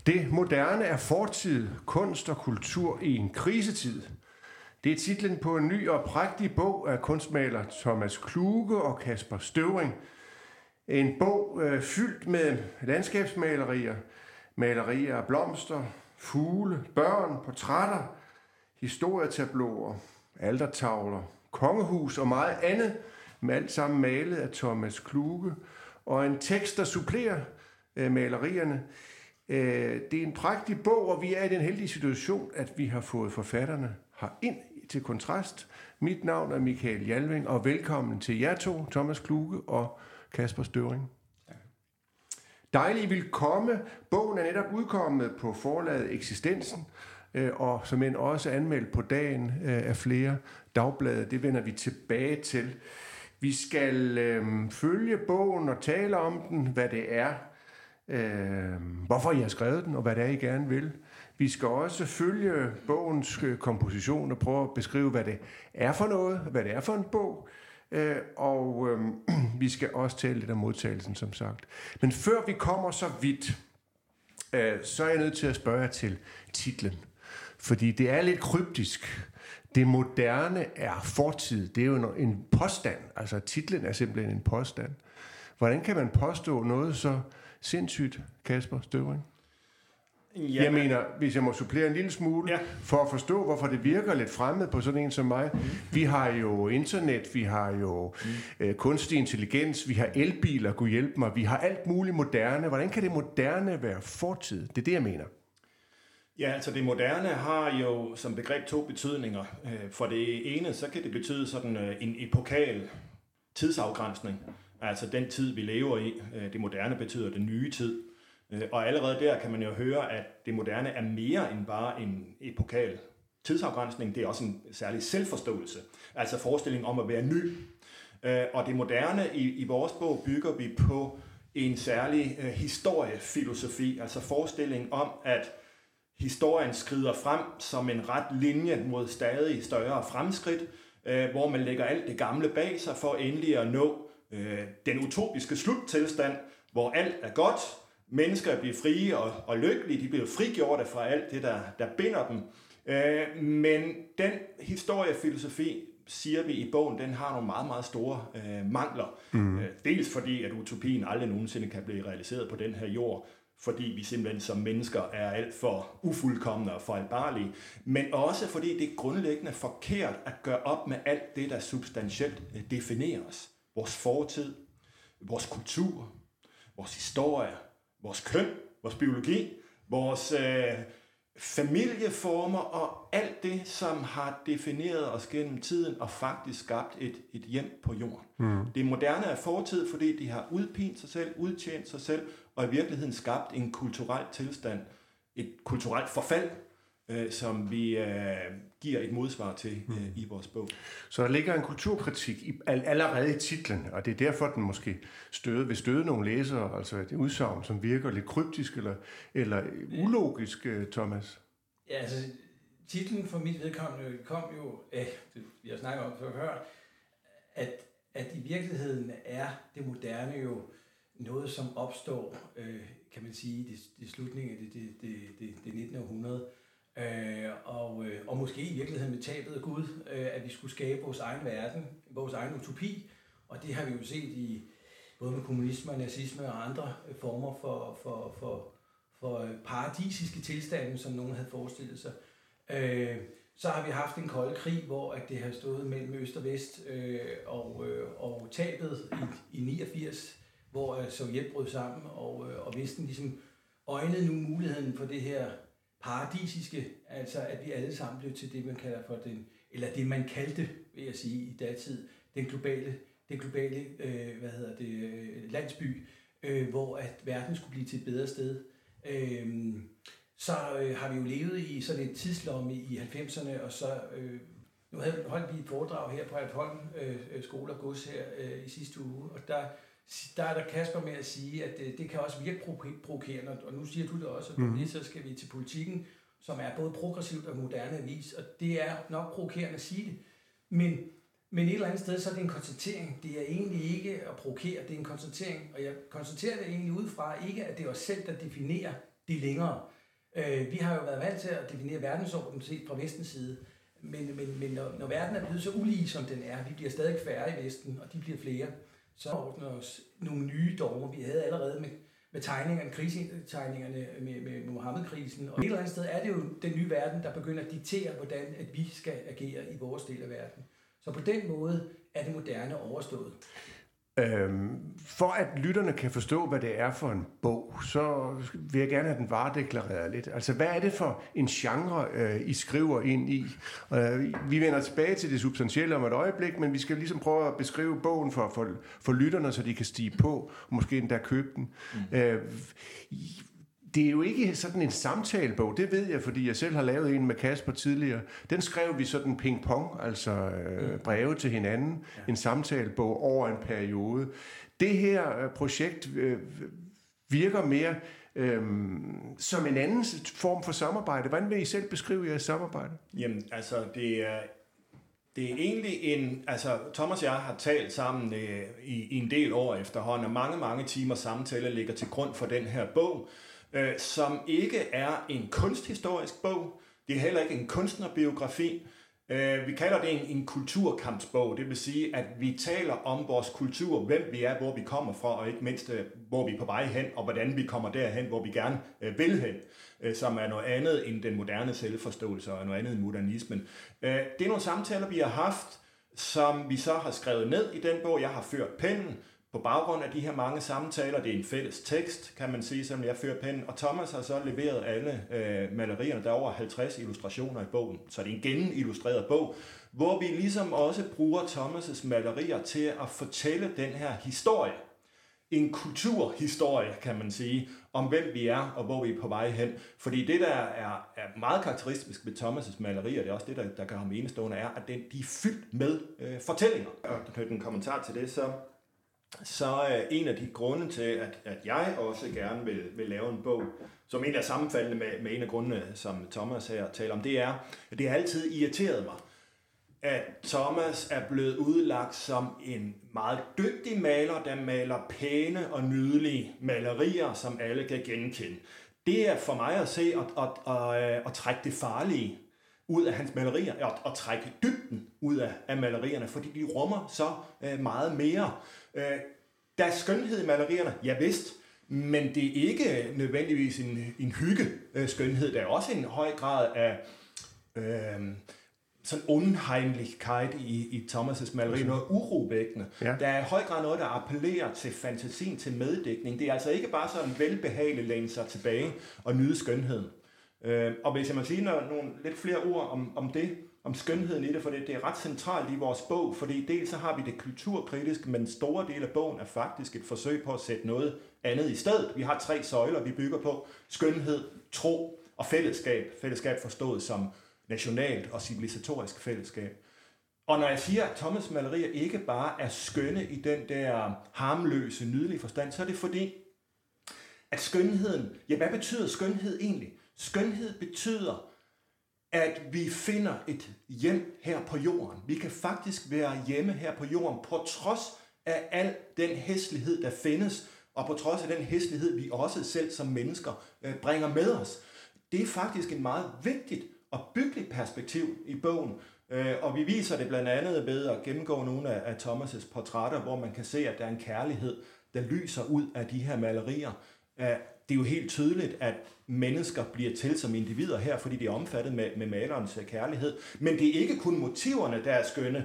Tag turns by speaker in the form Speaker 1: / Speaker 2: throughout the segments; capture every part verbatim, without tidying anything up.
Speaker 1: Det moderne er fortid, kunst og kultur i en krisetid. Det er titlen på en ny og prægtig bog af kunstmaler Thomas Kluge og Kasper Støvring. En bog øh, fyldt med landskabsmalerier, malerier af blomster, fugle, børn, portrætter, historietabloer, altertavler, kongehus og meget andet, med alt sammen malet af Thomas Kluge, og en tekst, der supplerer øh, malerierne. Øh, det er en prægtig bog, og vi er i den heldige situation, at vi har fået forfatterne herind til kontrast. Mit navn er Michael Jalving, og velkommen til jer to, Thomas Kluge og Kasper Støvring. Dejligt, I vil komme. Bogen er netop udkommet på forlaget Eksistensen, og som end også anmeldt på dagen af flere dagblade. Det vender vi tilbage til. Vi skal øh, følge bogen og tale om den, hvad det er, øh, hvorfor I har skrevet den, og hvad det er, I gerne vil. Vi skal også følge bogens komposition og prøve at beskrive, hvad det er for noget, hvad det er for en bog. Øh, og øh, vi skal også tale lidt om modtagelsen, som sagt. Men før vi kommer så vidt, øh, så er jeg nødt til at spørge jer til titlen. Fordi det er lidt kryptisk. Det moderne er fortid. Det er jo en påstand. Altså titlen er simpelthen en påstand. Hvordan kan man påstå noget så sindssygt, Kasper Støvring? Ja, jeg mener, hvis jeg må supplere en lille smule, ja. For at forstå, hvorfor det virker lidt fremmed på sådan en som mig. Mm. Vi har jo internet, vi har jo mm. øh, kunstig intelligens, vi har elbiler, kunne hjælpe mig, vi har alt muligt moderne. Hvordan kan det moderne være fortid? Det er det, jeg mener.
Speaker 2: Ja, altså det moderne har jo som begreb to betydninger. For det ene, så kan det betyde sådan en epokal tidsafgrænsning. Altså den tid, vi lever i. Det moderne betyder den nye tid. Og allerede der kan man jo høre, at det moderne er mere end bare en epokal tidsafgrænsning. Det er også en særlig selvforståelse. Altså forestilling om at være ny. Og det moderne i, i vores bog bygger vi på en særlig historiefilosofi. Altså forestilling om, at historien skrider frem som en ret linje mod stadig større fremskridt, øh, hvor man lægger alt det gamle bag sig for endelig at nå øh, den utopiske sluttilstand, hvor alt er godt, mennesker bliver frie og, og lykkelige, de bliver frigjorte fra alt det, der, der binder dem. Øh, men den historiefilosofi, siger vi i bogen, den har nogle meget, meget store øh, mangler. Mm. Øh, dels fordi, at utopien aldrig nogensinde kan blive realiseret på den her jord, fordi vi simpelthen som mennesker er alt for ufuldkomne og fejlbarlige, men også fordi det er grundlæggende forkert at gøre op med alt det, der substantielt definerer os. Vores fortid, vores kultur, vores historie, vores køn, vores biologi, vores øh, familieformer og alt det, som har defineret os gennem tiden og faktisk skabt et, et hjem på jorden. Mm. Det moderne er fortid, fordi de har udpint sig selv, udtjent sig selv, og i virkeligheden skabt en kulturel tilstand, et kulturelt forfald, øh, som vi øh, giver et modsvar til øh, i vores bog.
Speaker 1: Så der ligger en kulturkritik i, allerede i titlen, og det er derfor, den måske støde, vil støde nogle læsere, altså et udsagn, som virker lidt kryptisk eller, eller ulogisk, Thomas.
Speaker 3: Ja, altså titlen for mit vedkommende kom jo, øh, det vi har snakket om før, at, at i virkeligheden er det moderne jo noget, som opstår, øh, kan man sige, i det, det slutningen af det, det, det, det, det nittende århundrede. Øh, og, øh, og måske i virkeligheden med tabet af Gud, øh, at vi skulle skabe vores egen verden, vores egen utopi. Og det har vi jo set i både med kommunisme og nazisme og andre former for, for, for, for paradisiske tilstande, som nogen havde forestillet sig. Øh, så har vi haft en kold krig, hvor at det har stået mellem øst og vest, øh, og, øh, og tabet i, i niogfirs, hvor Sovjet brød sammen, og, og Vesten ligesom øjnede nu muligheden for det her paradisiske, altså at vi alle sammen blev til det, man kalder for den, eller det man kaldte, vil jeg sige, i datid, den globale, den globale øh, hvad hedder det, landsby, øh, hvor at verden skulle blive til et bedre sted. Øh, så øh, har vi jo levet i sådan et tidslomme i halvfemserne, og så øh, nu havde, holdt vi et foredrag her på Alpholm øh, Skole og Gods her øh, i sidste uge, og der Der er der Kasper med at sige, at det, det kan også virke provokerende, og nu siger du det også, at mm. så skal vi til politikken, som er både progressivt og moderne vis, og det er nok provokerende at sige det. Men, men et eller andet sted, så er det en konstatering. Det er egentlig ikke at provokere, det er en konstatering, og jeg konstaterer det egentlig ud fra, ikke at det er os selv, der definerer de er længere. Øh, vi har jo været vant til at definere verdensordenen set fra vestens side, men, men, men når, når verden er blevet så ulige, som den er, vi bliver stadig færre i Vesten, og de bliver flere, så ordner os nogle nye dogmer. Vi havde allerede med, med tegningerne, krisetegningerne med, med Muhammed-krisen, og et eller andet sted er det jo den nye verden, der begynder at diktere, hvordan at vi skal agere i vores del af verden. Så på den måde er det moderne overstået.
Speaker 1: Øhm, for at lytterne kan forstå, hvad det er for en bog, så vil jeg gerne have den varedeklareret lidt. Altså, hvad er det for en genre, øh, I skriver ind i? Øh, vi vender tilbage til det substantielle om et øjeblik, men vi skal ligesom prøve at beskrive bogen for, for, for lytterne, så de kan stige på, og måske endda købe den. Mm. Øh, Det er jo ikke sådan en samtalebog, det ved jeg, fordi jeg selv har lavet en med Kasper tidligere. Den skrev vi sådan ping-pong, altså øh, breve til hinanden, ja. En samtalebog over en periode. Det her øh, projekt øh, virker mere øh, som en anden form for samarbejde. Hvordan vil I selv beskrive jeres samarbejde?
Speaker 2: Jamen, altså, det er... Det er egentlig en, altså Thomas og jeg har talt sammen øh, i, i en del år efterhånden, og mange, mange timer samtale ligger til grund for den her bog, øh, som ikke er en kunsthistorisk bog. Det er heller ikke en kunstnerbiografi. Øh, vi kalder det en, en kulturkampsbog, det vil sige, at vi taler om vores kultur, hvem vi er, hvor vi kommer fra, og ikke mindst, øh, hvor vi er på vej hen, og hvordan vi kommer derhen, hvor vi gerne øh, vil hen, øh, som er noget andet end den moderne selvforståelse, og noget andet end modernismen. Øh, det er nogle samtaler, vi har haft, som vi så har skrevet ned i den bog. Jeg har ført pennen på baggrund af de her mange samtaler. Det er en fælles tekst, kan man sige, som jeg fører pennen. Og Thomas har så leveret alle øh, malerierne. Der er over halvtreds illustrationer i bogen. Så det er en genillustreret bog, hvor vi ligesom også bruger Thomas' malerier til at fortælle den her historie. En kulturhistorie, kan man sige, om hvem vi er og hvor vi er på vej hen. Fordi det, der er, er meget karakteristisk ved Thomas' malerier, det er også det, der, der gør ham enestående, er, at den, de er fyldt med øh, fortællinger. Og knytte en kommentar til det, så, så er en af de grunde til, at, at jeg også gerne vil, vil lave en bog, som en er sammenfaldende med, med en af grundene, som Thomas her taler om, det er, at det har altid irriteret mig, at Thomas er blevet udlagt som en meget dygtig maler, der maler pæne og nydelige malerier, som alle kan genkende. Det er for mig at se at, at, at, at trække det farlige ud af hans malerier, og at trække dybden ud af, af malerierne, fordi de rummer så uh, meget mere. Uh, der er skønhed i malerierne, ja vist, men det er ikke nødvendigvis en, en hygge-skønhed. Der er også en høj grad af... Uh, sådan unheimlichkeit i, i Thomas' maleri, noget urovækkende. Ja. Der er i høj grad noget, der appellerer til fantasien, til meddækning. Det er altså ikke bare sådan velbehageligt læne sig tilbage og nyde skønheden. Øh, og hvis jeg må sige nogle, nogle lidt flere ord om, om det, om skønheden i det, for det, det er ret centralt i vores bog, fordi dels så har vi det kulturkritiske, men en stor del af bogen er faktisk et forsøg på at sætte noget andet i stedet. Vi har tre søjler, vi bygger på: skønhed, tro og fællesskab. Fællesskab forstået som nationalt og civilisatorisk fællesskab. Og når jeg siger, at Thomas' malerier ikke bare er skønne i den der harmløse, nydelige forstand, så er det fordi, at skønheden, ja, hvad betyder skønhed egentlig? Skønhed betyder, at vi finder et hjem her på jorden. Vi kan faktisk være hjemme her på jorden, på trods af al den hæslighed, der findes, og på trods af den hæslighed, vi også selv som mennesker øh, bringer med os. Det er faktisk en meget vigtigt og byggeligt perspektiv i bogen, øh, og vi viser det blandt andet ved at gennemgå nogle af, af Thomas' portrætter, hvor man kan se, at der er en kærlighed, der lyser ud af de her malerier. Uh, det er jo helt tydeligt, at mennesker bliver til som individer her, fordi de er omfattet med, med malerens kærlighed, men det er ikke kun motiverne, der er skønne.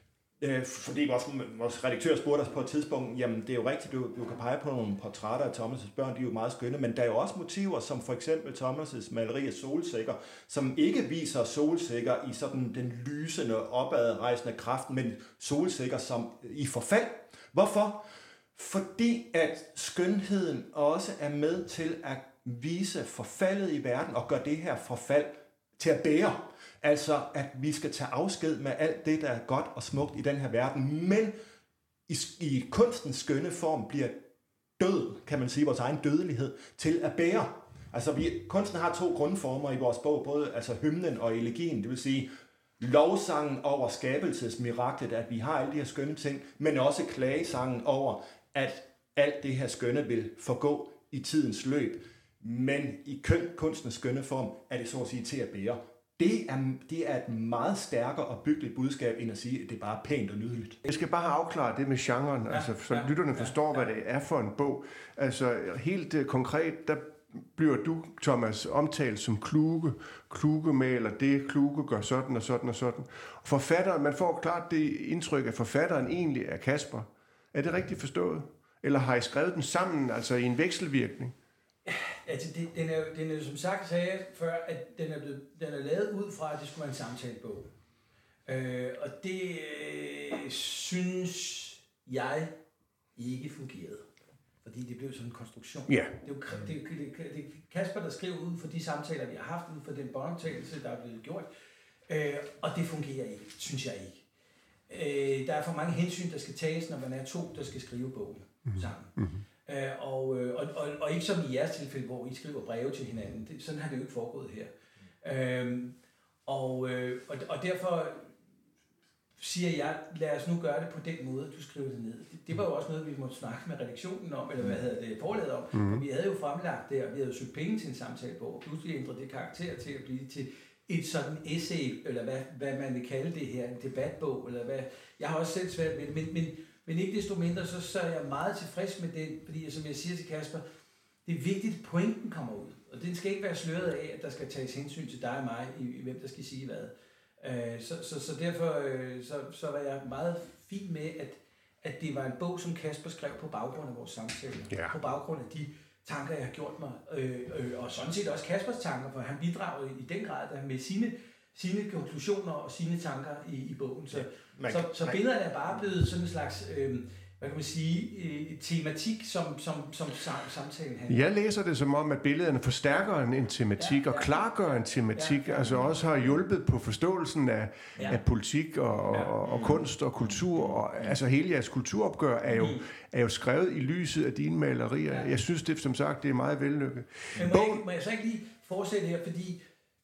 Speaker 2: Fordi vores, vores redaktør spurgte os på et tidspunkt, jamen det er jo rigtigt, du, du kan pege på nogle portrætter af Thomas' børn, de er jo meget skønne, men der er jo også motiver, som for eksempel Thomas' maleri af solsikker, som ikke viser solsikker i sådan den lysende, opadrejsende kraft, men solsikker som i forfald. Hvorfor? Fordi at skønheden også er med til at vise forfaldet i verden, og gøre det her forfald til at bære. Altså, at vi skal tage afsked med alt det, der er godt og smukt i den her verden, men i, i kunstens skønne form bliver død, kan man sige, vores egen dødelighed, til at bære. Altså, vi, kunsten har to grundformer i vores bog, både altså hymnen og elegien, det vil sige lovsangen over skabelsesmiraklet, at vi har alle de her skønne ting, men også klagesangen over, at alt det her skønne vil forgå i tidens løb. men i køn, kunstens skønne form, er det så at sige til at bære. Det er, det er et meget stærkere og byggeligt budskab, end at sige, at det er bare pænt og nydeligt.
Speaker 1: Jeg skal bare afklare det med genren, ja, altså, så ja, lytterne forstår, ja, hvad det er for en bog. Altså helt uh, konkret, der bliver du, Thomas, omtalt som kluge. Kluge maler det, kluge gør sådan og sådan og sådan. Forfatteren, man får klart det indtryk, at forfatteren egentlig er Kasper. Er det rigtigt forstået? Eller har I skrevet den sammen, altså i en vekselvirkning?
Speaker 3: Altså, det, den, er jo, den er jo, som sagt, sagde jeg før, at den er, blevet, den er lavet ud fra, at det skulle være en samtalebog. Øh, og det øh, synes jeg ikke fungerede. Fordi det blev sådan en konstruktion.
Speaker 1: Ja.
Speaker 3: Det er jo det, det, det, det Kasper, der skriver ud for de samtaler, vi har haft, ud for den båndoptagelse, der er blevet gjort. Øh, og det fungerer ikke, synes jeg ikke. Øh, der er for mange hensyn, der skal tages, når man er to, der skal skrive bogen mm-hmm. sammen. Mm-hmm. Øh, og, og, og, og ikke som i jeres tilfælde, hvor I skriver breve til hinanden. Det, sådan har det jo ikke foregået her. Mm. Øh, og, øh, og, og derfor siger jeg, lad os nu gøre det på den måde, du skriver det ned. Det, det var jo også noget, vi måtte snakke med redaktionen om, eller hvad hedder det, forlaget om. Mm. For vi havde jo fremlagt det, og vi havde jo søgt penge til en samtale på, og pludselig ændrede det karakter til at blive til et sådan essay, eller hvad, hvad man vil kalde det her, en debatbog, eller hvad. Jeg har også selv svært med det, men, men, men ikke desto mindre, så, så er jeg meget tilfreds med det, fordi som jeg siger til Kasper, det er vigtigt, at pointen kommer ud. Og det skal ikke være sløret af, at der skal tages hensyn til dig og mig, i, i hvem der skal sige hvad. Uh, så, så, så derfor uh, så, så var jeg meget fin med, at, at det var en bog, som Kasper skrev på baggrund af vores samtale. Ja. På baggrund af de tanker, jeg har gjort mig. Øh, øh, og sådan set også Kaspers tanker, for han bidrager i den grad der med sine, sine konklusioner og sine tanker i, i bogen. Så, ja, så, så billederne er bare blevet sådan en slags, øh, hvad kan man sige, øh, tematik, som, som, som samtalen handler.
Speaker 1: Jeg læser det som om, at billederne forstærker en, en tematik, ja, ja, og klargør en tematik, ja, ja, altså også har hjulpet på forståelsen af, ja, af politik og, ja, og, og kunst og kultur. Og, altså hele jeres kulturopgør er jo, er jo skrevet i lyset af dine malerier. Ja. Jeg synes det, som sagt, det er meget vellykket.
Speaker 3: Men må, jeg, må jeg så ikke lige fortsætte her, fordi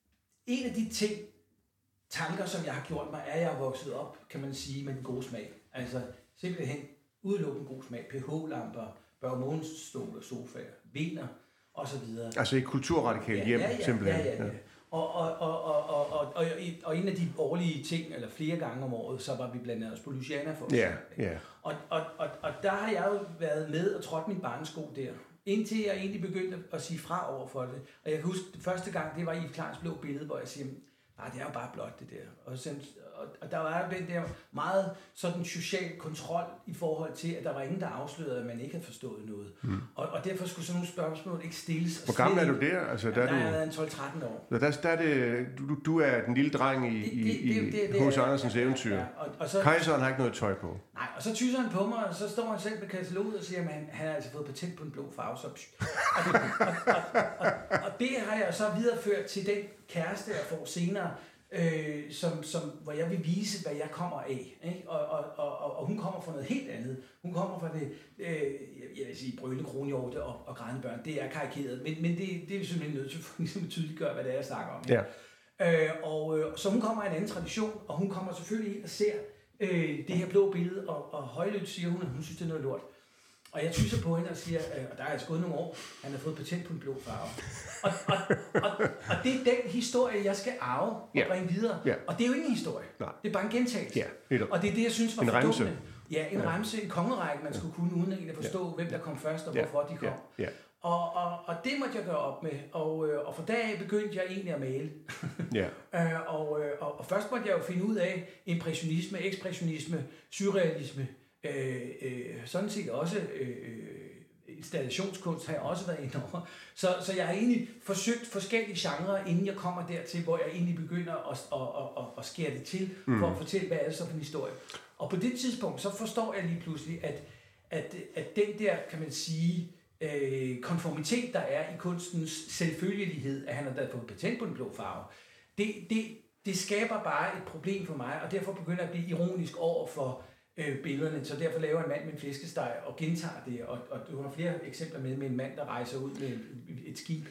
Speaker 3: en af de ting, tanker, som jeg har gjort mig, er jeg vokset op, kan man sige, med den gode smag. Altså simpelthen udelukkende god smag, pH-lamper, børgemånestol, sofaer, viner osv.
Speaker 1: Altså et kulturradikalt hjem,
Speaker 3: ja, ja,
Speaker 1: simpelthen.
Speaker 3: Ja, ja, ja. Og, og, og, og, og, og, og, og en af de årlige ting, eller flere gange om året, så var vi blandt andet på Louisiana for
Speaker 1: ja, ja.
Speaker 3: Og, og, og, og der har jeg jo været med og trådt min barnesko der, indtil jeg egentlig begyndte at sige fra over for det. Og jeg kan huske, det første gang, det var i Clarens blå billede, hvor jeg siger, nej, det er jo bare blot det der. Og, så, og, og der var den der meget sådan social kontrol i forhold til, at der var ingen, der afslørede, at man ikke havde forstået noget. Mm. Og, og derfor skulle sådan nogle spørgsmål ikke stilles.
Speaker 1: Hvor gammel er du der? Altså, der,
Speaker 3: ja, der
Speaker 1: er
Speaker 3: jeg været en tolv tretten år.
Speaker 1: Der, der, der er det, du, du er den lille dreng i, i H C Andersens ja, eventyr. Ja, og, og så, Kejseren har ikke noget tøj på.
Speaker 3: Nej, og så tyser han på mig, og så står han selv med kataloget og siger, at han, han har altså fået patent på en blå farve. Så, og, det, og, og, og, og det har jeg så videreført til den kæreste, jeg får senere, Øh, som, som, hvor jeg vil vise, hvad jeg kommer af. Ikke? Og, og, og, og hun kommer fra noget helt andet. Hun kommer fra det, øh, jeg vil sige, brølende kronhjorte og, og grædende børn. Det er karikeret, men, men det, det er vi simpelthen nødt til at ligesom tydeliggøre, hvad det er, jeg snakker om.
Speaker 1: Ja.
Speaker 3: Øh, og, øh, så hun kommer af en anden tradition, og hun kommer selvfølgelig ind og ser øh, det her blå billede, og, og højlydt siger hun, at hun synes, det er noget lort. Og jeg tyser på hende og siger, øh, og der er altså gået nogle år, han har fået patent på en blå farve. Og, og, og, og det er den historie, jeg skal arve og yeah. bringe videre. Yeah. Og det er jo ikke en historie. Nej. Det er bare en gentagelse.
Speaker 1: Yeah.
Speaker 3: Og det er det, jeg synes var
Speaker 1: en
Speaker 3: fordummende. Ja, en ja. remse, en kongerække, man skulle kunne, uden at forstå, ja. hvem der kom først og hvorfor ja. de kom. Ja. Ja. Og, og, og det måtte jeg gøre op med. Og, øh, og fra dag af begyndte jeg egentlig at male. Ja. øh, og, øh, og, og først måtte jeg jo finde ud af impressionisme, ekspressionisme, surrealisme, øh, øh, sådan set også øh, installationskunst har jeg også været inde over. Så, så jeg har egentlig forsøgt forskellige genrer, inden jeg kommer dertil, hvor jeg egentlig begynder at, at, at, at skære det til, mm. for at fortælle, hvad er det så for en historie. Og på det tidspunkt, så forstår jeg lige pludselig, at, at, at den der, kan man sige, øh, konformitet, der er i kunstens selvfølgelighed, at han har fået patent på den blå farve, det, det, det skaber bare et problem for mig, og derfor begynder jeg at blive ironisk over for øh, billederne. Så derfor laver en mand med en flæskesteg og gentager det, og, og du har flere eksempler med, med en mand, der rejser ud med et skib.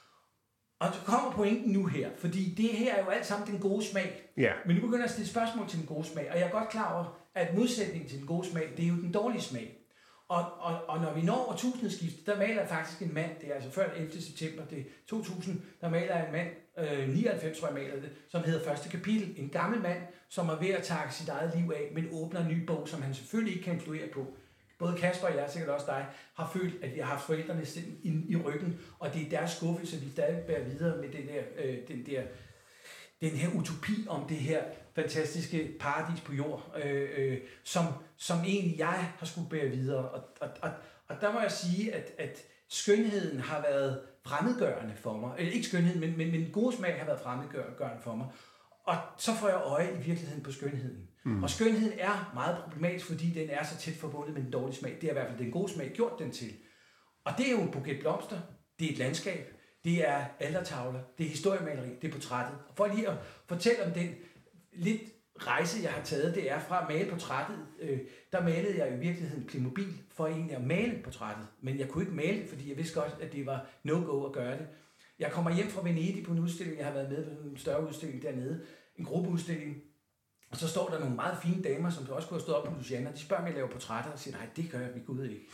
Speaker 3: Og så kommer pointen nu her, fordi det her er jo alt sammen den gode smag. Yeah. Men nu begynder jeg at stille spørgsmål til den gode smag, og jeg er godt klar over, at modsætningen til den gode smag, det er jo den dårlige smag. Og, og, og når vi når årtusindskiftet, der maler jeg faktisk en mand, det er altså før ellevte september, det er to tusind, der maler jeg en mand, øh, nioghalvfems tror jeg maler det, som hedder Første Kapitel. En gammel mand, som er ved at takke sit eget liv af, men åbner en ny bog, som han selvfølgelig ikke kan influere på. Både Kasper og jeg, sikkert også dig, har følt, at vi har haft forældrene i, i ryggen, og det er deres skuffelse, vi stadig bærer videre med den der, øh, den der den her utopi om det her fantastiske paradis på jord, øh, øh, som, som egentlig jeg har skulle bære videre. Og, og, og, og der må jeg sige, at, at skønheden har været fremmedgørende for mig. Eller ikke skønheden, men, men, men gode smag har været fremmedgørende for mig. Og så får jeg øje i virkeligheden på skønheden. Mm. Og skønheden er meget problematisk, fordi den er så tæt forbundet med den dårlige smag. Det er i hvert fald den gode smag gjort den til. Og det er jo en buket blomster, det er et landskab, det er altertavler, det er historiemaleri, det er portrættet. Og for lige at fortælle om den lidt rejse, jeg har taget, det er fra at male portrættet. Øh, der malede jeg i virkeligheden Playmobil for egentlig at male portrættet. Men jeg kunne ikke male det, fordi jeg vidste godt, at det var no-go at gøre det. Jeg kommer hjem fra Venedig på en udstilling, jeg har været med på en større udstilling dernede, en gruppeudstilling. Og så står der nogle meget fine damer, som også kunne have stået op på Luciana. De spørger mig, at jeg laver portrætter, og siger, nej, det gør jeg ved Gud ikke.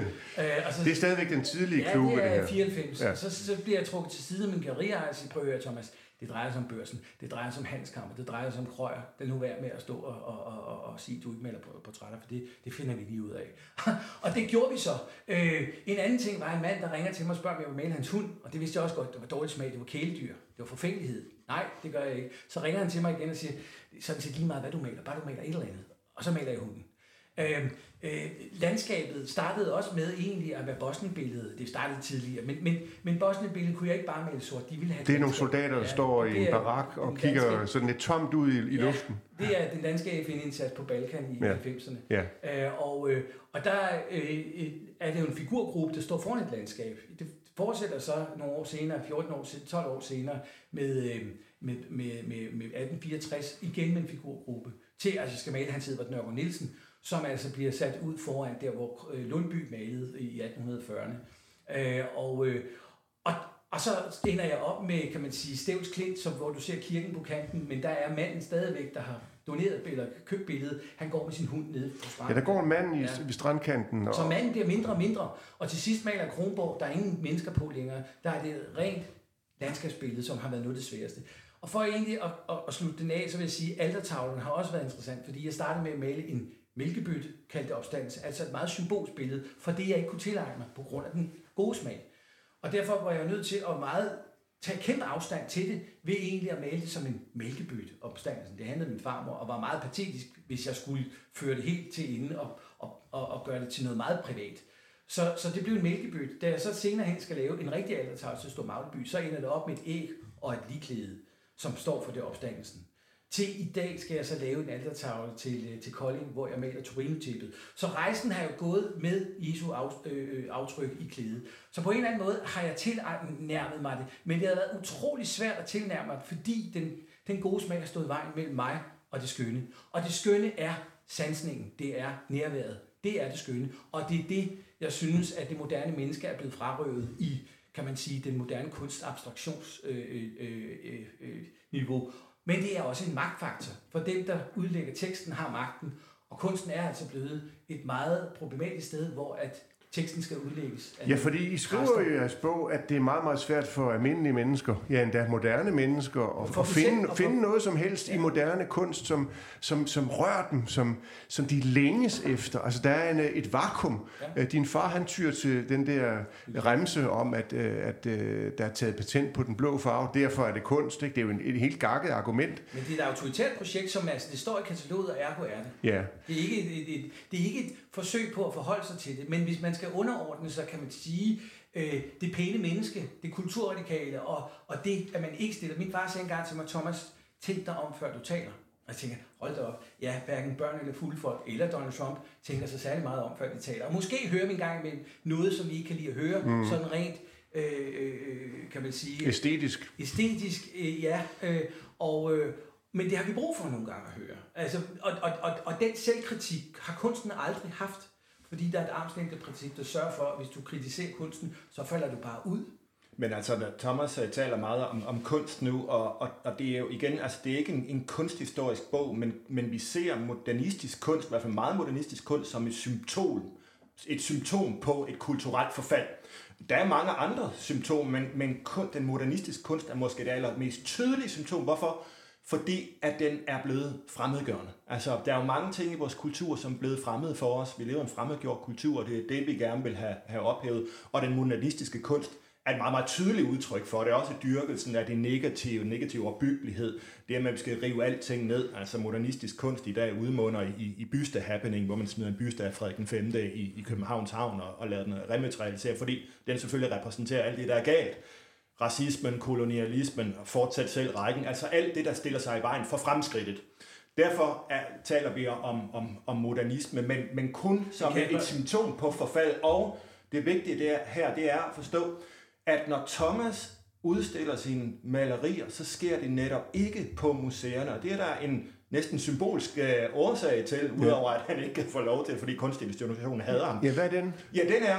Speaker 3: øh, så,
Speaker 1: det er stadigvæk den tidlige klube,
Speaker 3: det
Speaker 1: det her.
Speaker 3: Ja, det er fireoghalvfems.
Speaker 1: Ja.
Speaker 3: Så, så bliver jeg trukket til side med en gallerier og siger, prøv at høre, Thomas, det drejer sig om børsen, det drejer sig om handelskammer, det drejer sig om krøjer. Det er nu værd med at stå og, og, og, og, og sige, at du ikke maler portrætter, for det, det finder vi lige ud af. Og det gjorde vi så. Øh, en anden ting var en mand, der ringer til mig og spørger, om jeg vil male hans hund, og det vidste jeg også godt, det var dårligt smag, det var kæledyr, det var forfængelighed. Nej, det gør jeg ikke. Så ringer han til mig igen og siger, sådan set lige meget, hvad du maler, bare du maler et eller andet. Og så maler jeg hunden. Øh, øh, landskabet startede også med egentlig at være Bosnien-billedet. Det startede tidligere, men, men, men Bosnien-billedet kunne jeg ikke bare male sort. De ville have
Speaker 1: det er nogle soldater, der ja, står i en barak og kigger landskab. Sådan lidt tomt ud i, i
Speaker 3: ja,
Speaker 1: luften.
Speaker 3: Det er den danske F N-indsats på Balkan i ja. halvfemserne.
Speaker 1: Ja.
Speaker 3: Øh, og, øh, og der øh, er det jo en figurgruppe, der står foran et landskab. Det fortsætter så nogle år senere, fjorten år senere, tolv år senere, med, øh, med, med, med, med atten fireogtres, igen med en figurgruppe, til at altså, jeg skal male Hans Edvard Nørgaard Nielsen, som altså bliver sat ud foran der, hvor Lundby malede i atten fyrrerne. Øh, og, øh, og, og så ender jeg op med, kan man sige, Stevns Klint, som, hvor du ser kirken på kanten, men der er manden stadigvæk, der har doneret eller købt billedet. Han går med sin hund nede på stranden.
Speaker 1: Ja, der går en mand i,
Speaker 3: ja.
Speaker 1: ved strandkanten. Og...
Speaker 3: Så manden bliver mindre og mindre, og til sidst maler Kronborg, der er ingen mennesker på længere. Der er det rent landskabsbillede, som har været noget af det sværeste. Og for egentlig at, at, at slutte den af, så vil jeg sige, at altertavlen har også været interessant, fordi jeg startede med at male en mælkebytte, kaldte opstandelse, altså et meget symbolsk billede, for det jeg ikke kunne tilegne mig på grund af den gode smag. Og derfor var jeg nødt til at meget tage kæmpe afstand til det, ved egentlig at male det som en mælkebytte opstandelsen. Det handlede min farmor, og var meget patetisk, hvis jeg skulle føre det helt til ende og, og, og, og gøre det til noget meget privat. Så, så det blev en mælkebytte. Da jeg så senere hen skal lave en rigtig altertavle til Store Magleby, så ender det op med et æg og et ligklæde, som står for det opstandelsen. Til i dag skal jeg så lave en altertavle til, til Kolding, hvor jeg maler Torino-tæppet. Så rejsen har jo gået med Jesu aftryk i klædet. Så på en eller anden måde har jeg tilnærmet mig det, men det har været utrolig svært at tilnærme mig, fordi den, den gode smag har stået i vejen mellem mig og det skønne. Og det skønne er sansningen, det er nærværet, det er det skønne. Og det er det, jeg synes, at det moderne menneske er blevet frarøvet i, kan man sige, den moderne kunstabstraktionsniveau. Men det er også en magtfaktor, for dem, der udlægger teksten, har magten, og kunsten er altså blevet et meget problematisk sted, hvor at teksten skal udlægges.
Speaker 1: Ja, fordi I skriver i jeres bog, at det er meget, meget svært for almindelige mennesker, ja endda moderne mennesker, at, at finde, for... finde noget som helst ja. i moderne kunst, som, som, som rører dem, som, som de længes efter. Altså, der er en, et vakuum. Ja. Din far, han tyr til den der remse om, at, at, at der er taget patent på den blå farve, derfor er det kunst. Ikke? Det er jo en, et helt gakket argument.
Speaker 3: Men det er et autoritært projekt, som altså, det står i kataloget, og ergo er det.
Speaker 1: Ja.
Speaker 3: Det er ikke et, et, et, det er ikke et forsøg på at forholde sig til det, men hvis man skal underordne, så kan man sige, øh, det pæne menneske, det kulturradikale, og, og det, at man ikke stiller. Min far sagde engang til mig, Thomas, tænk dig om, før du taler. Og jeg tænker, hold da op, ja, hverken børn eller fulde folk, eller Donald Trump, tænker sig særlig meget om, før de taler. Og måske hører vi engang imellem noget, som vi ikke kan lide at høre, mm. sådan rent, øh, øh, kan man sige...
Speaker 1: Æstetisk.
Speaker 3: Æstetisk, øh, ja, øh, og... Øh, men det har vi brug for nogle gange at høre. Altså, og, og, og, og den selvkritik har kunsten aldrig haft. Fordi der er et armslængdeprincip, der sørger for, at hvis du kritiserer kunsten, så falder du bare ud.
Speaker 2: Men altså, Thomas taler meget om, om kunst nu, og, og, og det er jo igen, altså det er ikke en, en kunsthistorisk bog, men, men vi ser modernistisk kunst, i hvert fald meget modernistisk kunst, som et symptom et symptom på et kulturelt forfald. Der er mange andre symptomer, men, men kun, den modernistiske kunst er måske det allermest tydelige symptom. Hvorfor? Fordi at den er blevet fremmedgørende. Altså, der er jo mange ting i vores kultur, som er blevet fremmede for os. Vi lever i en fremmedgjort kultur, og det er det, vi gerne vil have, have ophævet. Og den modernistiske kunst er et meget, meget tydeligt udtryk for det. Er også dyrkelsen af det negative, negative opbyggelighed. Det er, at man skal rive alting ned. Altså modernistisk kunst i dag udmunder i, i byste-happening, hvor man smider en byste af Frederik den femte i, i Københavns Havn og, og lader den rematerialisere, fordi den selvfølgelig repræsenterer alt det, der er galt. Racismen, kolonialismen, fortsat selv rækken. Altså alt det, der stiller sig i vejen for fremskridtet. Derfor er, taler vi om, om, om modernisme, men, men kun som et, et symptom på forfald. Og det vigtige det er, her, det er at forstå, at når Thomas udstiller sine malerier, så sker det netop ikke på museerne. Og det er der en næsten symbolsk øh, årsag til, ja. Udover at han ikke kan få lov til, fordi kunstinstitutionen hader ham.
Speaker 1: Ja, hvad er den?
Speaker 2: Ja, den er,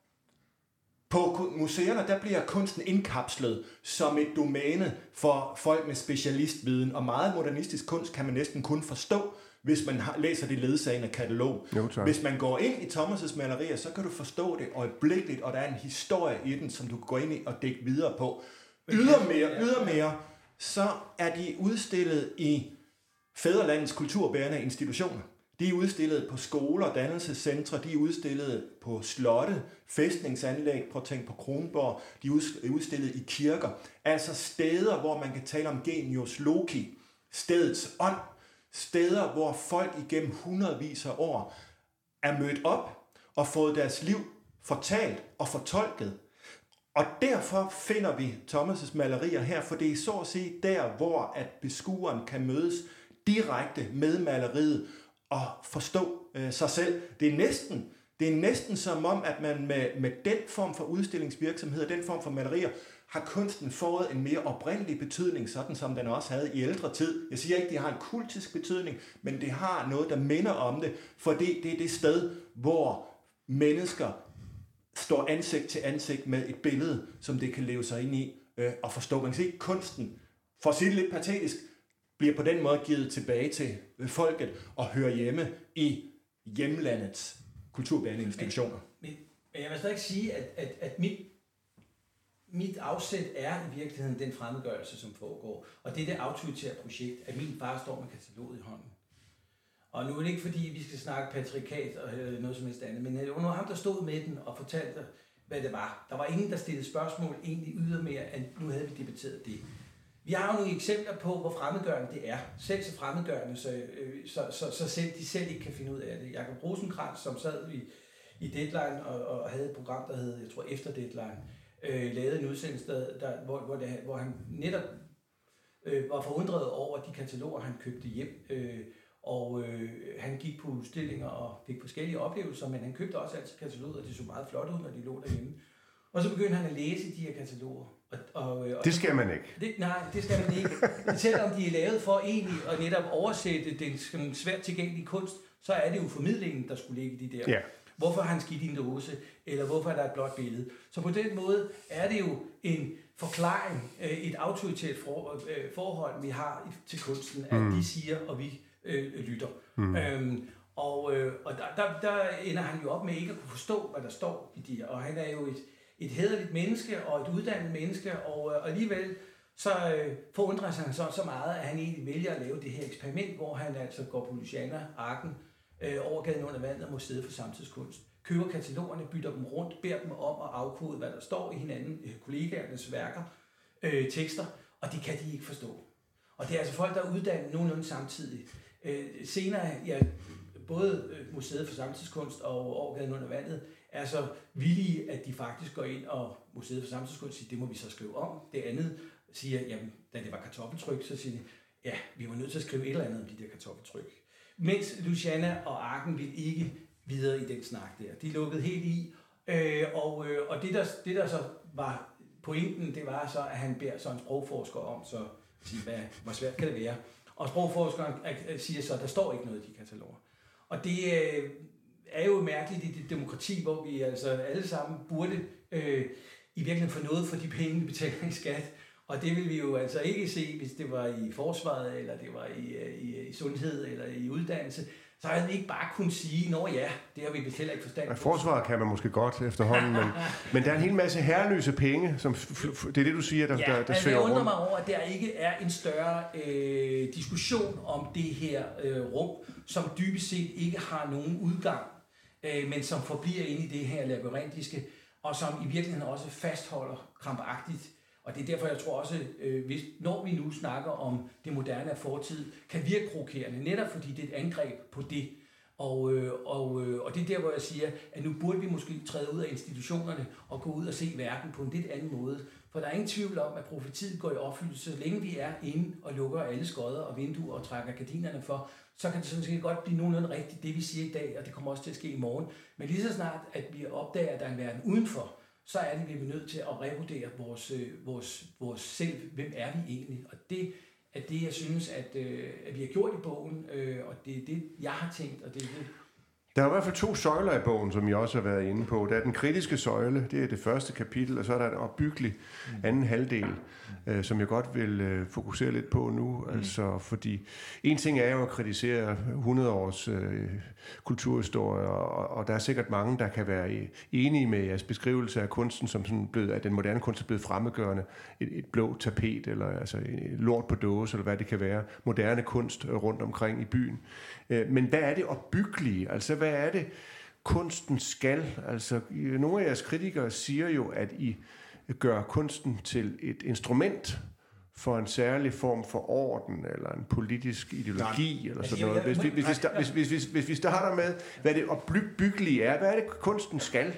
Speaker 2: på museerne, der bliver kunsten indkapslet som et domæne for folk med specialistviden, og meget modernistisk kunst kan man næsten kun forstå, hvis man har, læser det ledsagende katalog.
Speaker 1: Jo,
Speaker 2: hvis man går ind i Thomas' malerier, så kan du forstå det øjeblikkeligt, og der er en historie i den, som du kan gå ind i og dække videre på. Ydermere, ydermere, så er de udstillet i fædrelandets kulturbærende institutioner. De er udstillet på skoler, dannelsescentre, de er udstillet på slotte, fæstningsanlæg, prøv at tænke på Kronborg, de er udstillet i kirker. Altså steder, hvor man kan tale om genius loci, stedets ånd, steder, hvor folk igennem hundredvis af år er mødt op og fået deres liv fortalt og fortolket. Og derfor finder vi Thomas' malerier her, for det er så at sige der, hvor at beskueren kan mødes direkte med maleriet og forstå øh, sig selv. Det er næsten, det er næsten som om, at man med, med den form for udstillingsvirksomhed, den form for malerier, har kunsten fået en mere oprindelig betydning, sådan som den også havde i ældre tid. Jeg siger ikke, at det har en kultisk betydning, men det har noget, der minder om det, fordi det er det sted, hvor mennesker står ansigt til ansigt med et billede, som det kan leve sig ind i øh, og forstå. Man kan sige, kunsten, for at sige det lidt patetisk, bliver på den måde givet tilbage til folket og hører hjemme i hjemlandets kulturbærende institutioner.
Speaker 3: Men, men jeg vil stadig sige, at, at, at mit, mit afsæt er i virkeligheden den fremmedgørelse, som foregår. Og det er det autoritære projekt, at min far står med kataloget i hånden. Og nu er det ikke fordi, vi skal snakke patriarkat og noget som helst andet, men det var nu ham, der stod med den og fortalte, hvad det var. Der var ingen, der stillede spørgsmål egentlig ydermere, end nu havde vi debatteret det. Vi har jo nogle eksempler på, hvor fremmedgørende det er. Selv så fremmedgørende, så, så, så, så selv de selv ikke kan finde ud af det. Jakob Rosenkrantz, som sad i, i Deadline og, og havde et program, der hed, jeg tror, Efter Deadline, øh, lavede en udsendelse, der, der, hvor, hvor, det, hvor han netop øh, var forundret over de kataloger, han købte hjem. Øh, og øh, han gik på udstillinger og fik forskellige oplevelser, men han købte også altid kataloger, og de så meget flot ud, når de lå derhjemme. Og så begyndte han at læse de her kataloger. Og, og, og
Speaker 1: det skal man ikke.
Speaker 3: Det, nej, det skal man ikke. Selvom de er lavet for egentlig at netop oversætte den svært tilgængelige kunst, så er det jo formidlingen, der skulle ligge i de der.
Speaker 1: Ja.
Speaker 3: Hvorfor har han skidt i en dåse, eller hvorfor er der et blåt billede. Så på den måde er det jo en forklaring, et autoritært forhold, vi har til kunsten, at mm. de siger, og vi øh, lytter. Mm. Øhm, og øh, og der, der, der ender han jo op med ikke at kunne forstå, hvad der står i de her. Og han er jo et et hæderligt menneske og et uddannet menneske, og, og alligevel så øh, forundrer sig han så, så meget, at han egentlig vælger at lave det her eksperiment, hvor han altså går på Luciana Arken øh, over gaden under vandet og Museet for Samtidskunst. Køber katalogerne, bytter dem rundt, beder dem om at afkode, hvad der står i hinanden, øh, kollegaernes værker, øh, tekster, og det kan de ikke forstå. Og det er altså folk, der er uddannet nogenlunde samtidig. Øh, senere, ja, både Museet for Samtidskunst og over gaden under vandet, er så villige, at de faktisk går ind, og Museet for Samtidskunst siger, det må vi så skrive om. Det andet siger, jamen, da det var kartoffeltryk, så siger de, ja, vi var nødt til at skrive et eller andet om de der kartoffeltryk. Mens Luciana og Arken ville ikke videre i den snak der. De lukkede helt i, øh, og, øh, og det, der, det der så var pointen, det var så, at han beder så en sprogforsker om, så at sige, hvad, hvor svært kan det være? Og sprogforskeren siger så, at der står ikke noget i de kataloger. Og det øh, er jo mærkeligt i det demokrati, hvor vi altså alle sammen burde øh, i virkeligheden få noget for de penge, vi betaler i skat. Og det vil vi jo altså ikke se, hvis det var i forsvaret, eller det var i, i, i sundhed, eller i uddannelse. så havde vi ikke bare kunnet sige, nå ja, det har vi vist heller ikke forstand på.
Speaker 1: Forsvaret kan man måske godt efterhånden, men, men der er en hel masse herreløse penge, som f- f- det er det, du siger, der,
Speaker 3: ja,
Speaker 1: der, der
Speaker 3: altså,
Speaker 1: svæver rundt.
Speaker 3: Jeg undrer mig over, at der ikke er en større øh, diskussion om det her øh, rum, som dybest set ikke har nogen udgang, øh, men som forbliver inde i det her labyrintiske, og som i virkeligheden også fastholder krampagtigt. Og det er derfor, jeg tror også, øh, hvis, når vi nu snakker om det moderne af fortid, kan virke provokerende, netop fordi det er et angreb på det. Og, øh, og, øh, og det er der, hvor jeg siger, at nu burde vi måske træde ud af institutionerne og gå ud og se verden på en lidt anden måde. For der er ingen tvivl om, at profetiet går i opfyldelse, så længe vi er inde og lukker alle skodder og vinduer og trækker gardinerne for, så kan det sådan set godt blive nogenlunde rigtigt, det vi siger i dag, og det kommer også til at ske i morgen. Men lige så snart, at vi opdager, at der er en verden udenfor, så er det, vi er nødt til at revurdere vores, vores, vores selv. Hvem er vi egentlig? Og det er det, jeg synes, at, at vi har gjort i bogen, og det er det, jeg har tænkt, og det er det.
Speaker 1: Der er i hvert fald to søjler i bogen, som jeg også har været inde på. Der er den kritiske søjle, det er det første kapitel, og så er der en opbyggelig anden halvdel, øh, som jeg godt vil øh, fokusere lidt på nu. Mm. Altså, fordi en ting er jo at kritisere hundrede års øh, kulturhistorie, og, og der er sikkert mange, der kan være enige med jeres beskrivelse af kunsten, som sådan blevet, at den moderne kunst er blevet fremmedgørende. Et, et blå tapet, eller altså et lort på dåse, eller hvad det kan være. Moderne kunst rundt omkring i byen. Øh, men hvad er det opbyggelige? Altså, hvad er det, kunsten skal? Altså, nogle af jeres kritikere siger jo, at I gør kunsten til et instrument for en særlig form for orden, eller en politisk ideologi, Nej. eller sådan noget. Hvis vi, hvis, vi start, hvis, hvis, hvis, hvis vi starter med, hvad det opbyggelige er, hvad er det, kunsten skal?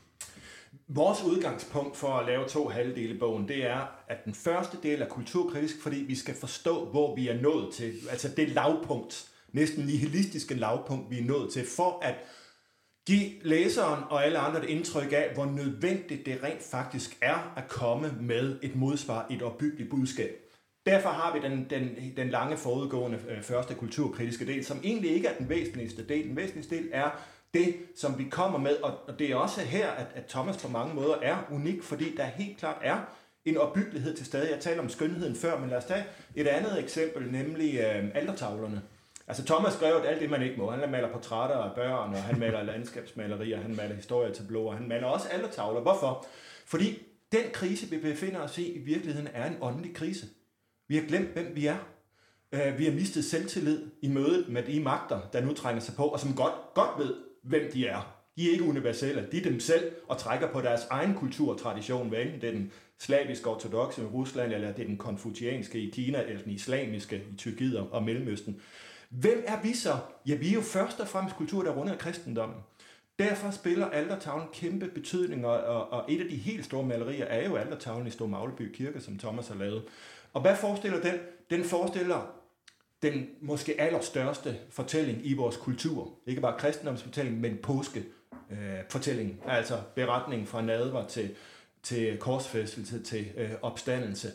Speaker 2: Vores udgangspunkt for at lave to halvdele i bogen, det er, at den første del er kulturkritisk, fordi vi skal forstå, hvor vi er nået til. Altså det lavpunkt, næsten nihilistiske lavpunkt, vi er nået til, for at give læseren og alle andre et indtryk af, hvor nødvendigt det rent faktisk er at komme med et modsvar, et opbyggeligt budskab. Derfor har vi den, den, den lange forudgående øh, første kulturkritiske del, som egentlig ikke er den væsentligste del. Den væsentligste del er det, som vi kommer med, og, og det er også her, at, at Thomas på mange måder er unik, fordi der helt klart er en opbyggelighed til stede. Jeg talte om skønheden før, men lad os tage et andet eksempel, nemlig øh, altertavlerne. Altså Thomas skrev alt det, man ikke må. Han maler portrætter af børn, og han maler landskabsmalerier, han maler historietableauer, han maler også altertavler. Hvorfor? Fordi den krise, vi befinder os i, i virkeligheden er en åndelig krise. Vi har glemt, hvem vi er. Vi har mistet selvtillid i mødet med de magter, der nu trænger sig på, og som godt, godt ved, hvem de er. De er ikke universelle. De er dem selv og trækker på deres egen kultur og tradition, hvad enten det er den slaviske ortodokse i Rusland, eller det er den konfucianske i Kina, eller den islamiske i Tyrkiet og Mellemøsten. Hvem er vi så? Ja, vi er jo først og fremmest kultur, der er rundet af kristendommen. Derfor spiller altertavlen kæmpe betydning, og, og et af de helt store malerier er jo altertavlen i Store Magleby Kirke, som Thomas har lavet. Og hvad forestiller den? Den forestiller den måske allerstørste fortælling i vores kultur. Ikke bare kristendomsfortælling, men påskefortælling. Øh, altså beretningen fra nadver til, til korsfæstelse til øh, opstandelse.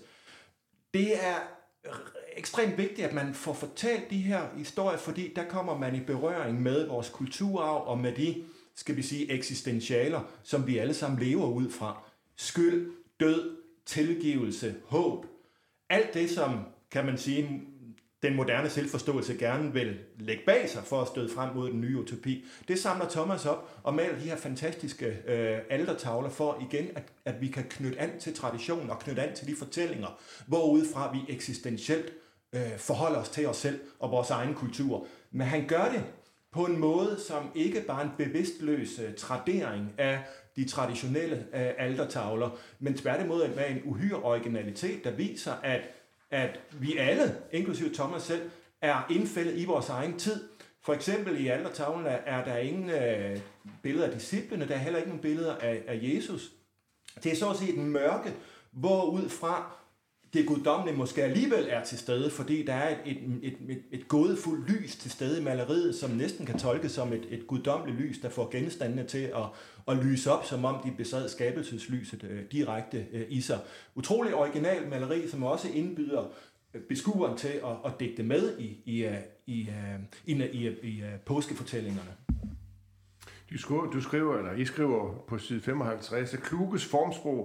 Speaker 2: Det er ekstremt vigtigt, at man får fortalt de her historier, fordi der kommer man i berøring med vores kulturarv og med de, skal vi sige, eksistentialer, som vi alle sammen lever ud fra. Skyld, død, tilgivelse, håb. Alt det, som, kan man sige, den moderne selvforståelse gerne vil lægge bag sig for at støde frem mod den nye utopi. Det samler Thomas op og maler de her fantastiske øh, altertavler for igen, at, at vi kan knytte an til traditionen og knytte an til de fortællinger, hvorudfra vi eksistentielt øh, forholder os til os selv og vores egen kultur. Men han gør det på en måde, som ikke bare en bevidstløs øh, tradering af de traditionelle øh, altertavler, men tværtimod med en uhyre originalitet, der viser, at at vi alle, inklusive Thomas selv, er indfældet i vores egen tid. For eksempel i altertavlen er der ingen øh, billeder af disciplene, der er heller ikke nogen billeder af, af Jesus. Det er så at sige den mørke, hvorud fra det guddommelige måske alligevel er til stede, fordi der er et, et, et, et, et gådefuldt lys til stede i maleriet, som næsten kan tolkes som et, et guddommeligt lys, der får genstandene til at, at lyse op, som om de besad skabelseslyset øh, direkte øh, i sig. Utrolig original maleri, som også indbyder beskueren til at, at digte med i, i, i, i, i, i, i påskefortællingerne.
Speaker 1: Du skriver, du skriver, eller I skriver på side femoghalvtreds, at Kluges formsprog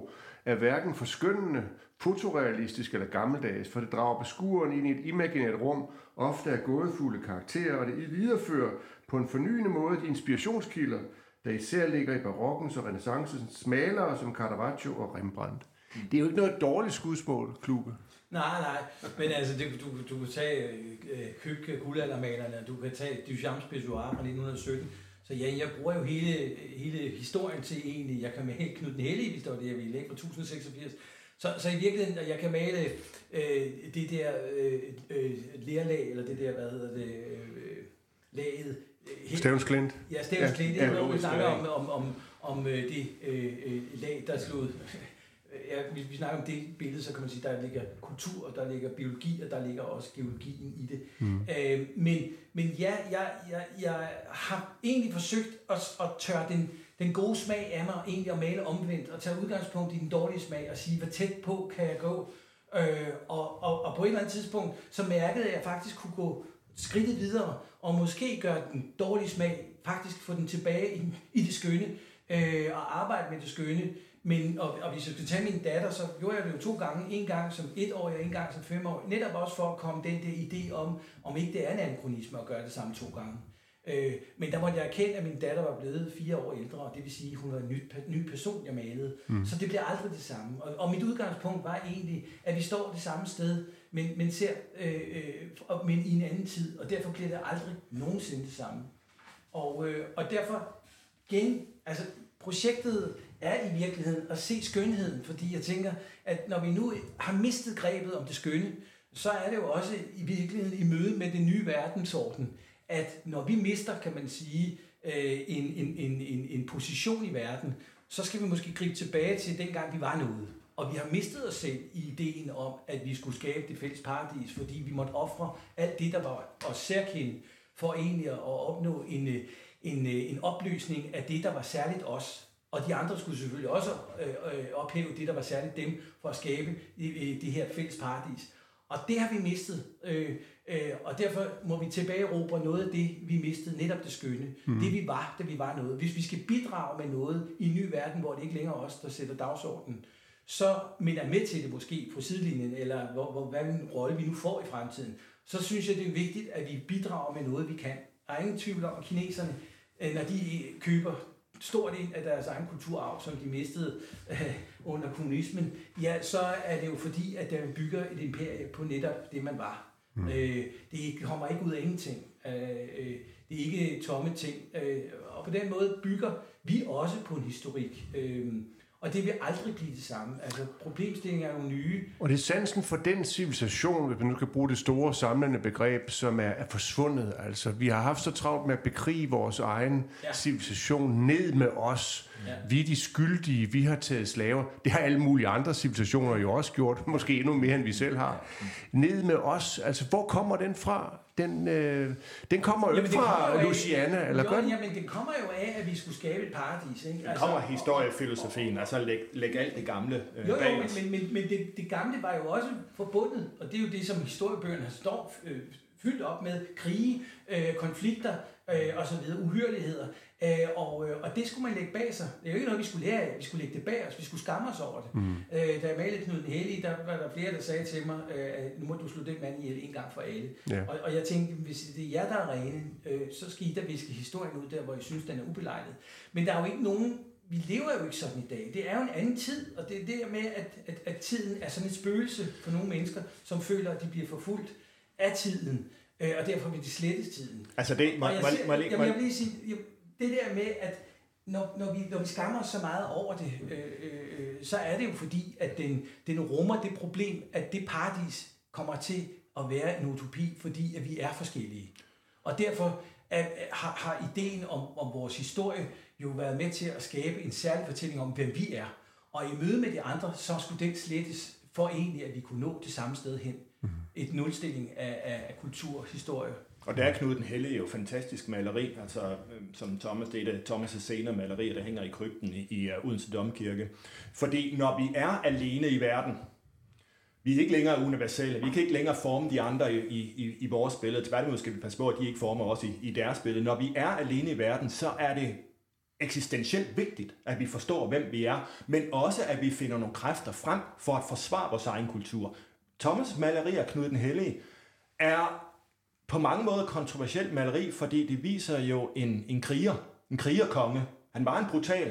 Speaker 1: er hverken forskønnende, fotorealistisk eller gammeldags, for det drager beskueren ind i et imaginært rum, ofte af gådefulde karakterer, og det viderefører på en fornyende måde de inspirationskilder, der især ligger i barokkens og renæssancens malere som Caravaggio og Rembrandt. Det er jo ikke noget dårligt skudsmål, Kluge.
Speaker 3: Nej, nej, men altså, det, du, du kan tage øh, Købke, guldaldermalerne, du kan tage Duchamps Pissoir fra nitten sytten, så ja, jeg bruger jo hele, hele historien til egentlig, jeg kan male Knud den Hellige, hvis det var det, jeg ville, ikke, fra tusind seksogfirs. Så, så i virkeligheden, jeg kan male øh, det der øh, øh, lerlag, eller det der, hvad hedder det, øh, laget. Øh,
Speaker 1: Stevns Klint.
Speaker 3: Ja, Stevns Klint, ja, det er noget, vi snakker om, om, om, om øh, det øh, lag, der slog. Ja, hvis vi snakker om det billede, så kan man sige, der ligger kultur, der ligger biologi, og der ligger også geologien i det. Mm. Øh, men, men ja, jeg, jeg, jeg har egentlig forsøgt at, at tørre den, den gode smag af mig, egentlig at male omvendt, og tage udgangspunkt i den dårlige smag, og sige, hvor tæt på kan jeg gå. Øh, og, og, og på et eller andet tidspunkt, så mærkede jeg, at jeg faktisk kunne gå skridtet videre, og måske gøre den dårlige smag, faktisk få den tilbage i, i det skønne, øh, og arbejde med det skønne. Men, og, og hvis jeg skulle tage min datter, så gjorde jeg det jo to gange. En gang som et år, og en gang som fem år. Netop også for at komme den der idé om, om ikke det er en anachronisme at gøre det samme to gange. Øh, men der måtte jeg erkende, at min datter var blevet fire år ældre, og det vil sige, at hun var en ny, ny person, jeg malede. Mm. Så det bliver aldrig det samme. Og, og mit udgangspunkt var egentlig, at vi står det samme sted, men, men, ser, øh, øh, men i en anden tid, og derfor bliver det aldrig nogensinde det samme. Og, øh, og derfor, igen, altså projektet er i virkeligheden at se skønheden, fordi jeg tænker, at når vi nu har mistet grebet om det skønne, så er det jo også i virkeligheden i møde med den nye verdensorden, at når vi mister, kan man sige, en, en, en, en, en position i verden, så skal vi måske gribe tilbage til dengang vi var noget. Og vi har mistet os selv i ideen om, at vi skulle skabe det fælles paradis, fordi vi måtte ofre alt det, der var os særkendt, for egentlig at opnå en, en, en opløsning af det, der var særligt os. Og de andre skulle selvfølgelig også øh, øh, ophæve det, der var særligt dem, for at skabe øh, det her fælles paradis. Og det har vi mistet. Øh, øh, og derfor må vi tilbageerobre noget af det, vi mistede, netop det skønne. Mm. Det vi var, da vi var noget. Hvis vi skal bidrage med noget i en ny verden, hvor det ikke længere er os, der sætter dagsordenen, så, men er med til det måske på sidelinjen, eller hvor, hvor, hvad en rolle vi nu får i fremtiden, så synes jeg, det er vigtigt, at vi bidrager med noget, vi kan. Der er ingen tvivl om, at kineserne, når de køber stort ind af deres egen kulturarv, som de mistede øh, under kommunismen, ja, så er det jo fordi, at der bygger et imperie på netop det, man var. Mm. Øh, det kommer ikke ud af ingenting. Øh, øh, det er ikke tomme ting. Øh, og på den måde bygger vi også på en historik. Øh, og det vil aldrig blive det samme. Altså, problemstillingen er jo nye. Og
Speaker 1: det er sansen for den civilisation, hvis man nu kan bruge det store samlende begreb, som er, er forsvundet. Altså, vi har haft så travlt med at bekrige vores egen ja. civilisation ned med os. Ja. Vi er de skyldige, vi har taget slaver. Det har alle mulige andre civilisationer jo også gjort, måske endnu mere, end vi selv har. Ned med os. Altså, hvor kommer den fra? Den, øh, den kommer jo ikke fra Louisiana, eller gør den?
Speaker 3: Jamen, den kommer jo af, at vi skulle skabe et paradis. Ikke?
Speaker 2: Den altså, kommer historiefilosofien, altså læg, læg alt det gamle øh,
Speaker 3: jo, jo, men, men, men det, det gamle var jo også forbundet, og det er jo det, som historiebøgerne står øh, fyldt op med, krige, øh, konflikter øh, og så videre, uhyrligheder. Øh, og, øh, og det skulle man lægge bag sig. Det er jo ikke noget, vi skulle lære af. Vi skulle lægge det bag os. Vi skulle skamme os over det. Mm. Øh, da jeg malede Knud den Hellige, der var der flere, der sagde til mig, øh, nu må du slå den mand ihjel en gang for alle. Ja. Og, og jeg tænkte, hvis det er jer, der er rene, øh, så skal I da viske historien ud der, hvor I synes, den er ubelejlet. Men der er jo ikke nogen, vi lever jo ikke sådan i dag. Det er jo en anden tid, og det er det med, at, at, at tiden er sådan et spøgelse for nogle mennesker, som føler, at de bliver forfulgt af tiden, øh, og derfor vil de slettes tiden.
Speaker 2: Altså det, må,
Speaker 3: jeg,
Speaker 2: må,
Speaker 3: siger,
Speaker 2: må,
Speaker 3: jeg, jeg vil lige sige, jeg, det der med, at når, når, vi, når vi skammer os så meget over det, øh, øh, så er det jo fordi, at den, den rummer det problem, at det paradis kommer til at være en utopi, fordi at vi er forskellige. Og derfor at, har, har ideen om, om vores historie jo været med til at skabe en særlig fortælling om, hvem vi er. Og i møde med de andre, så skulle den slettes for egentlig, at vi kunne nå det samme sted hen. Mm. Et nulstilling af, af, af kultur, historie.
Speaker 2: Og der er Knud den Hellige jo fantastisk maleri, altså som Thomas, det er det Thomas' senere malerier, der hænger i krypten i, i uh, Odense Domkirke. Fordi når vi er alene i verden, vi er ikke længere universelle, vi kan ikke længere forme de andre i, i, i vores billede. Tværtimod skal vi passe på, at de ikke former os i, i deres billede. Når vi er alene i verden, så er det eksistentielt vigtigt, at vi forstår, hvem vi er, men også, at vi finder nogle kræfter frem for at forsvare vores egen kultur. Thomas' maleri af Knud den Hellige er på mange måder kontroversielt maleri, fordi det viser jo en, en kriger, en krigerkonge. Han var en brutal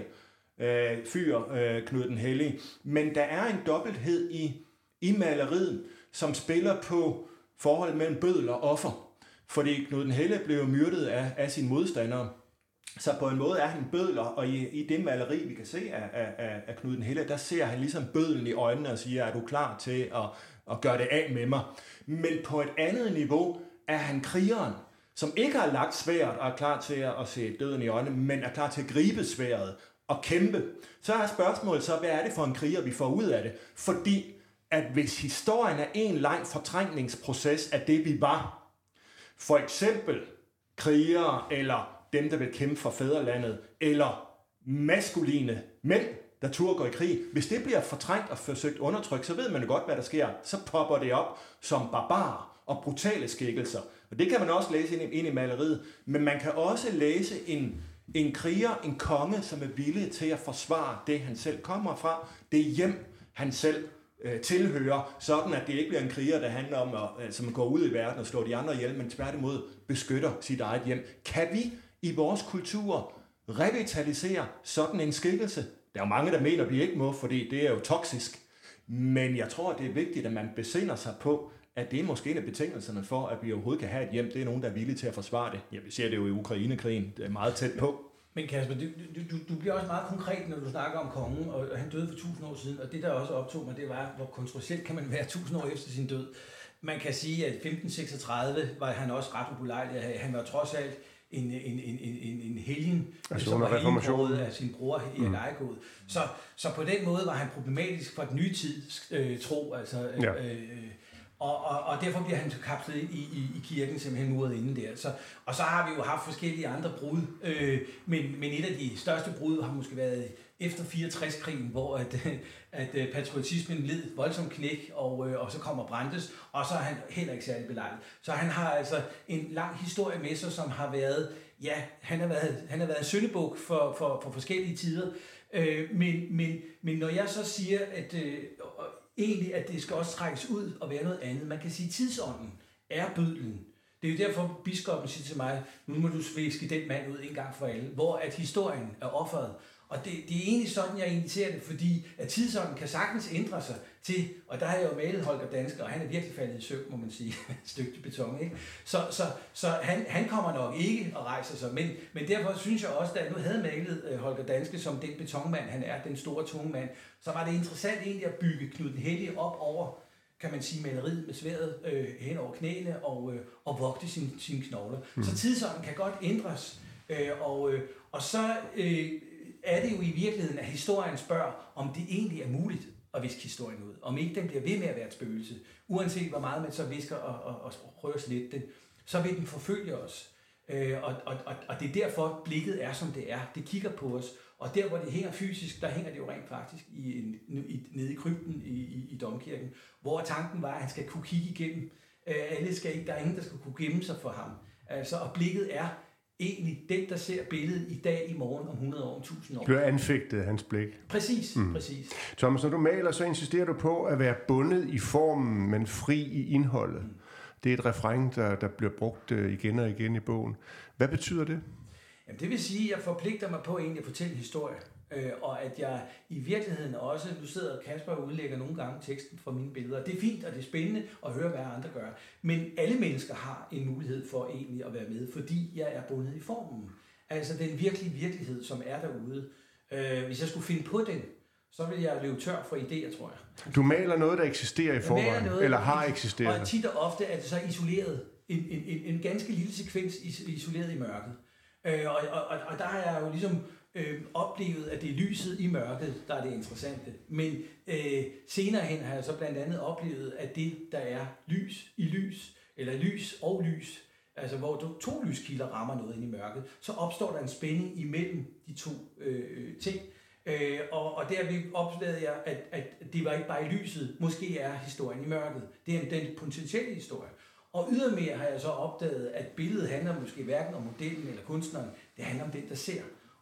Speaker 2: øh, fyr, øh, Knud den Hellige, men der er en dobbelthed i, i maleriet, som spiller på forholdet mellem bøddel og offer. Fordi Knud den Hellige blev myrdet af, af sine modstandere. Så på en måde er han bødler, og i, i det maleri, vi kan se af, af, af Knud den Hellige, der ser han ligesom bødlen i øjnene og siger, er du klar til at, at gøre det af med mig? Men på et andet niveau er han krigeren, som ikke har lagt sværet og er klar til at, at se døden i øjnene, men er klar til at gribe sværet og kæmpe. Så er spørgsmålet så, hvad er det for en kriger, vi får ud af det? Fordi at hvis historien er en lang fortrængningsproces af det, vi var, for eksempel krigere eller dem, der vil kæmpe for fædrelandet, eller maskuline mænd, der turde gå i krig. Hvis det bliver fortrængt og forsøgt undertrykt, så ved man jo godt, hvad der sker. Så popper det op som barbarer og brutale skikkelser. Og det kan man også læse ind i, ind i maleriet. Men man kan også læse en, en kriger, en konge, som er villig til at forsvare det, han selv kommer fra. Det hjem, han selv øh, tilhører. Sådan, at det ikke bliver en kriger, der handler om, at, altså, man går ud i verden og slår de andre ihjel, men tværtimod beskytter sit eget hjem. Kan vi i vores kultur revitalisere sådan en skikkelse? Der er jo mange, der mener, at vi ikke må, fordi det er jo toksisk. Men jeg tror, det er vigtigt, at man besinder sig på, at det er måske en af betingelserne for, at vi overhovedet kan have et hjem. Det er nogen, der er villige til at forsvare det. Ja, vi ser det jo i Ukraine-krigen. Det er meget tæt på.
Speaker 3: Men Kasper, du, du, du bliver også meget konkret, når du snakker om kongen, og han døde for tusind år siden, og det, der også optog mig, det var, hvor kontroversielt kan man være tusind år efter sin død. Man kan sige, at femten seksogtredive var han også ret upopulær. Han var trods alt en, en, en, en, en helgen, altså som var indbrudt af sin bror i mm. Lejegaard. Så, så på den måde var han problematisk for den nye tids øh, tro, altså, ja. øh, og, og, og derfor bliver han kapslet i, i, i kirken, simpelthen muret inde der. Så, og så har vi jo haft forskellige andre brud, øh, men, men et af de største brud har måske været efter fireogtres-krigen, hvor at, at patriotismen led voldsomt knæk, og, og så kommer Brandes, og så er han heller ikke særlig belejlet. Så han har altså en lang historie med sig, som har været, ja, han har været, han har været en syndebuk for, for, for forskellige tider. Øh, men, men, men når jeg så siger, at øh, egentlig, at det skal også trækkes ud og være noget andet, man kan sige, at tidsånden er bødlen. Det er jo derfor, biskoppen siger til mig, nu må du svæske den mand ud en gang for alle, hvor at historien er offeret. Og det, det er egentlig sådan, jeg inviterer det, fordi at tidsånden kan sagtens ændre sig til, og der har jeg jo malet Holger Danske, og han er virkelig faldet i søvn, må man sige, et stykke beton, ikke? Så, så, så han, han kommer nok ikke og rejser sig, men, men derfor synes jeg også, at nu havde malet Holger Danske som den betonmand, han er, den store tunge mand, så var det interessant egentlig at bygge Knud den Hellige op over, kan man sige, maleriet med sværdet øh, hen over knæene og, øh, og vogte sine, sine knogler. Mm. Så tidsånden kan godt ændres, øh, og, øh, og så øh, er det jo i virkeligheden, at historien spørger, om det egentlig er muligt at viske historien ud. Om ikke den bliver ved med at være et spøgelse. Uanset hvor meget man så visker og, og, og prøver at slette den, så vil den forfølge os. Øh, og, og, og det er derfor, blikket er, som det er. Det kigger på os. Og der, hvor det hænger fysisk, der hænger det jo rent faktisk i, i, nede i krypten i, i, i domkirken, hvor tanken var, at han skal kunne kigge igennem. Øh, alle skal ikke, der er ingen, der skal kunne gemme sig for ham. Altså, og blikket er egentlig den, der ser billedet i dag, i morgen, om hundrede år, om tusind år.
Speaker 1: Du har anfægtet hans blik.
Speaker 3: Præcis, mm. præcis.
Speaker 1: Thomas, når du maler, så insisterer du på at være bundet i formen, men fri i indholdet. Mm. Det er et refræn, der, der bliver brugt igen og igen i bogen. Hvad betyder det?
Speaker 3: Jamen, det vil sige, at jeg forpligter mig på egentlig at fortælle historie. Øh, og at jeg i virkeligheden også, nu sidder Kasper og udlægger nogle gange teksten fra mine billeder. Det er fint, og det er spændende at høre, hvad andre gør. Men alle mennesker har en mulighed for egentlig at være med, fordi jeg er bundet i formen. Altså den virkelige virkelighed, som er derude. Øh, hvis jeg skulle finde på den, så vil jeg løbe tør for idéer, tror jeg.
Speaker 1: Du maler noget, der eksisterer i forvejen, noget, eller har eksisteret.
Speaker 3: Og tit og ofte er det så isoleret. En, en, en, en ganske lille sekvens isoleret i mørket. Øh, og, og, og der har jeg jo ligesom øh, oplevet, at det er lyset i mørket, der er det interessante. Men øh, senere hen har jeg så blandt andet oplevet, at det, der er lys i lys, eller lys og lys, altså hvor to lyskilder rammer noget ind i mørket, så opstår der en spænding imellem de to øh, ting. Øh, og, og derved opdagede jeg, at, at det var ikke bare i lyset, måske er historien i mørket. Det er den potentielle historie. Og ydermere har jeg så opdaget, at billedet handler måske hverken om modellen eller kunstneren, det handler om den, der ser.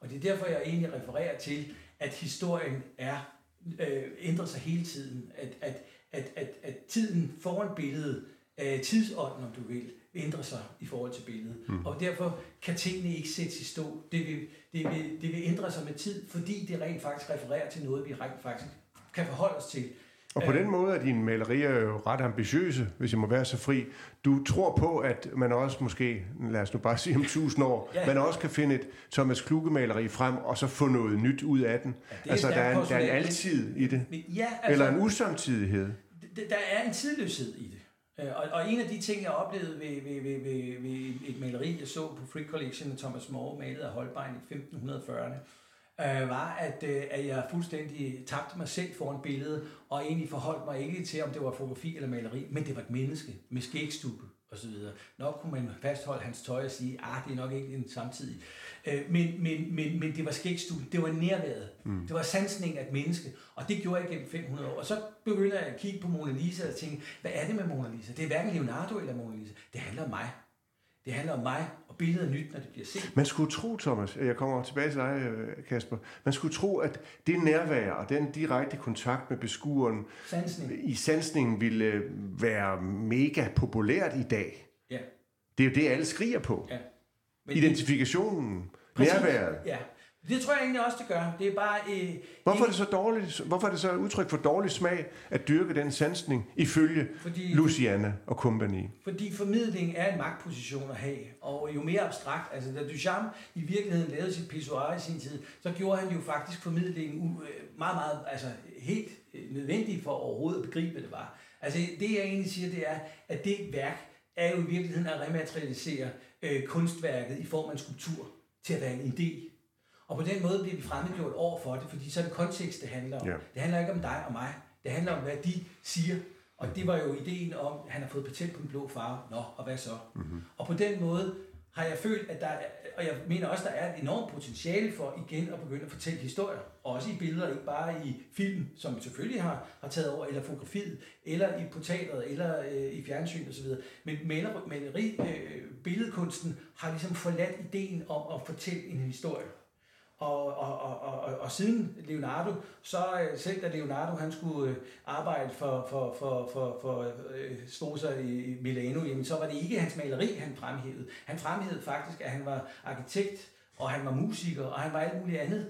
Speaker 3: Og det er derfor, jeg egentlig refererer til, at historien er øh, ændrer sig hele tiden. At, at, at, at, at tiden foran billedet, øh, tidsånden, om du vil, ændrer sig i forhold til billedet. Mm. Og derfor kan tingene ikke sættes i stå. Det vil, det, vil, det vil ændre sig med tid, fordi det rent faktisk refererer til noget, vi rent faktisk kan forholde os til.
Speaker 1: Og på den måde er dine malerier jo ret ambitiøse, hvis jeg må være så fri. Du tror på, at man også måske, lad os nu bare sige om tusind år, ja. man også kan finde et Thomas Kluge-maleri frem, og så få noget nyt ud af den. Ja, altså, der er, en, der er en altid i det.
Speaker 3: Ja, altså,
Speaker 1: eller en usamtidighed.
Speaker 3: Der er en tidløshed i det. Og, og en af de ting, jeg oplevede ved, ved, ved, ved, ved et maleri, jeg så på Frick Collection af Thomas More, malet af Holbein i femten fyrrerne, øh, var, at, øh, at jeg fuldstændig tabte mig selv foran billedet, og egentlig forholdt mig ikke til, om det var fotografi eller maleri, men det var et menneske med skægstubbe og så videre. Nok kunne man fastholde hans tøj og sige, ah, det er nok ikke en samtidig. Øh, men, men, men, men det var skægstubbe, det var nærværet, mm. det var sansningen af et menneske, og det gjorde jeg gennem fem hundrede år. Og så begynder jeg at kigge på Mona Lisa og tænke, hvad er det med Mona Lisa? Det er hverken Leonardo eller Mona Lisa. Det handler om mig. Det handler om mig, og billedet er nyt, når det bliver set.
Speaker 1: Man skulle tro, Thomas, jeg kommer tilbage til dig, Kasper, man skulle tro, at det nærvær og den direkte kontakt med beskueren
Speaker 3: Sansning.
Speaker 1: i sansningen ville være mega populært i dag.
Speaker 3: Ja.
Speaker 1: Det er jo det, alle skriger på.
Speaker 3: Ja. Men
Speaker 1: Identifikationen,
Speaker 3: præcis,
Speaker 1: nærværet.
Speaker 3: Ja. Det tror jeg egentlig også, det gør. Det er bare... Øh,
Speaker 1: Hvorfor er det så dårligt? Hvorfor er det så et udtryk for dårlig smag at dyrke den sansning ifølge fordi, Luciana og compagnie?
Speaker 3: Fordi formidling er en magtposition at have, og jo mere abstrakt. Altså, da Duchamp i virkeligheden lavede sit pissoir i sin tid, så gjorde han jo faktisk formidlingen meget, meget, altså helt nødvendig for overhovedet at begribe, hvad det var. Altså, det jeg egentlig siger, det er, at det værk er jo i virkeligheden at rematerialisere øh, kunstværket i form af en skulptur til at være en idé. Og på den måde bliver vi fremmedgjort over for det, fordi så er det kontekst, det handler om. Ja. Det handler ikke om dig og mig. Det handler om, hvad de siger. Og det var jo ideen om, at han har fået patent på den blå farve. Nå, og hvad så? Mm-hmm. Og på den måde har jeg følt, at der er, og jeg mener også, der er et enormt potentiale for igen at begynde at fortælle historier. Også i billeder, ikke bare i film, som selvfølgelig har, har taget over, eller fotografiet, eller i portrættet, eller øh, i fjernsyn osv. Men maleri, maleri øh, billedkunsten har ligesom forladt ideen om at fortælle en historie. Og, og, og, og, og siden Leonardo, så selv da Leonardo han skulle arbejde for, for, for, for, for Stoser i Milano, jamen, så var det ikke hans maleri, han fremhævede. Han fremhævede faktisk, at han var arkitekt, og han var musiker, og han var alt muligt andet.